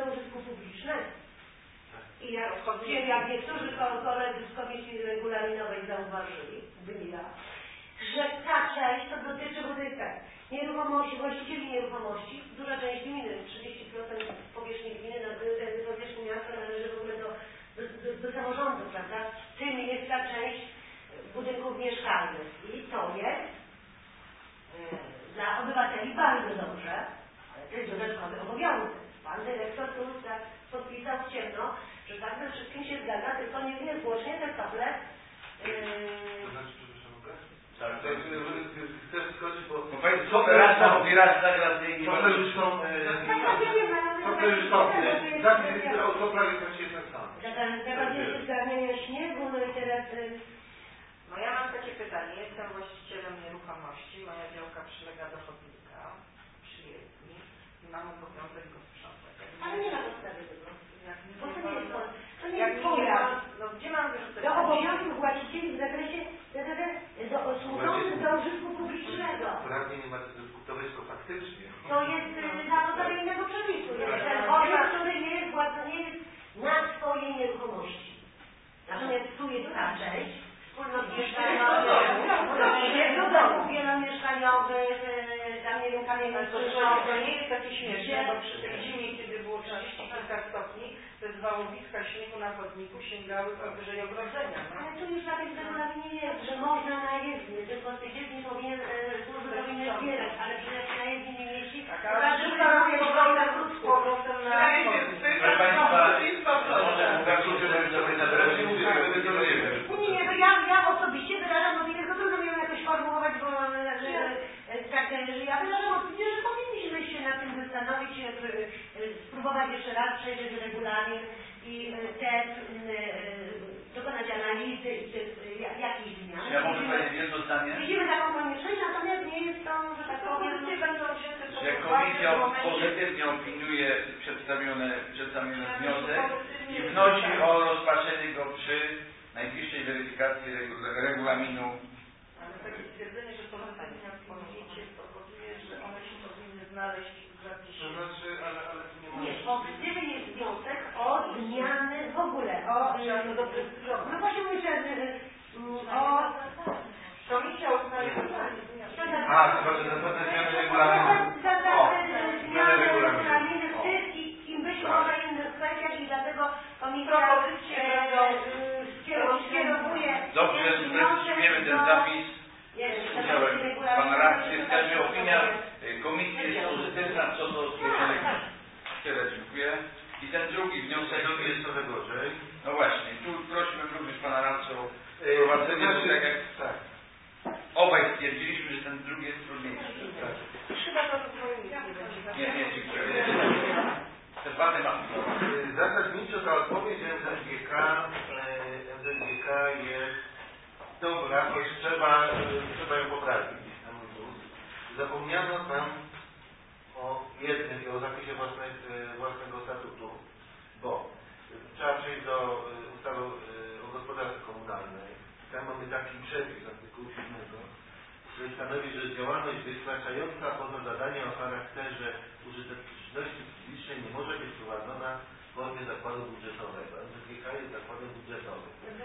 do użytku publicznego. I jak, Odchodzimy. jak niektórzy koledzy z Komisji Regulaminowej zauważyli, byli ja, że ta część to dotyczy budynek. Nieruchomości, właścicieli nieruchomości, duża część gminy, trzydzieści procent powierzchni gminy, powierzchni miasta należy w ogóle do, do, do, do samorządu, prawda? Tym jest ta część budynków mieszkalnych. I to jest yy, dla obywateli bardzo dobrze, ale to jest dodatkowy obowiązek. Pan dyrektor tu tak podpisał ciemno, że tak ze wszystkim się zgadza, tylko nie niezwłocznie te stable To znaczy, przepraszam, mogę? Tak, To jest, y, chcę skoczyć, bo... Bo Państwo raz na mówi, raz zagra z jej Sople już są... Sople już są. Zapis o soplach jest właściwie ten sam. Zagadnienie zgarniania śniegu, no i teraz... No ja mam takie pytanie. Jestem właścicielem nieruchomości. Moja działka przylega do chodnika przy jezdni i mam obowiązek go sprzątać. Ale nie ma podstawy tego. Jak nie Bo to nie jest to. To nie jak jest nie twoja. ma, no gdzie mam wyrzucać? Do obowiązków właścicieli w zakresie do służących do użytku publicznego. Prawnie nie ma co dyskutować, tylko faktycznie. To jest na podstawie innego przepisu. Jest ten obiekt, który nie jest władza, nie jest na swojej nieruchomości. Natomiast tu jest ta część, wspólnot mieszkaniowych, do domów wielomieszkaniowych, tam nie wiem, kamienie To nie jest takie śmieszne, bo przy tej zimie, kiedy było trzydzieści kilka stopni, te zwałowiska śniegu na chodniku sięgały powyżej ogrodzenia. No. Ale tu już nawet w regulaminie jest, że można na jezdni, tylko z tej jezdni powinien służby powinny zbierać, ale przecież na jezdni nie mieści. Tak, ale wszystko robię z powrotem na chodnik. Proszę Państwa, może Nie, nie, to ja, ja osobiście wyrażam opinię, tylko trudno mi ją jakoś formułować, bo tak, że ja wyrażam opinię, że powinniśmy się nad tym zastanowić, spróbować jeszcze raz przejrzeć regulamin i te dokonać analizy i tych jakichś zmian. Ja mogę powiedzieć jedno zdanie? Widzimy taką konieczność, natomiast nie jest to, że tak powiem, będą wzięte pod Że uwagę komisja w momencie- pozytywnie opiniuje przedstawione, przedstawiony wniosek i wnosi o rozpatrzenie go przy najbliższej weryfikacji regu- regulaminu. Ale takie stwierdzenie, że pozytywnie opiniujecie, powoduje, że one się powinny znaleźć w zapisie. To znaczy, ale, ale tu nie ma... nie, pozytywny jest wniosek o zmiany w ogóle, o... Chciałam doprecyzować. No właśnie mówię, że o... Komisja uznaje A, chyba, że zasady zmiany regulaminu. O, zmiany regulaminu. O. I im być może innych kwestiach i dlatego komisja Propozycje będą skierowuje Dobrze, sprecyzujemy ten zapis z udziałem pana radcy. W każdym razie opinia komisji jest pozytywna co do stwierdzenia. Tyle, dziękuję. I ten drugi wniosek jest trochę gorzej. No właśnie, tu prosimy również pana radcę o prowadzenie, bo tak jak Tak. obaj stwierdziliśmy, że ten drugi jest trudniejszy. Tak. Chyba to zupełnie nie będzie. Nie, nie, dziękuję. Te dwa tematy. Zasadniczo ta odpowiedź M Z G K, M Z G K jest dobra, choć trzeba, trzeba ją poprawić. Na mój gust. Zapomniano tam o jednym i o zapisie własnej, własnego statutu, bo trzeba przejść do ustawy o gospodarce komunalnej. Tam mamy taki przepis artykułu siódmego, który stanowi, że działalność wykraczająca poza zadania o charakterze użyteczności publicznej nie może być prowadzona w formie zakładu budżetowego. M Z G K jest zakładem budżetowym.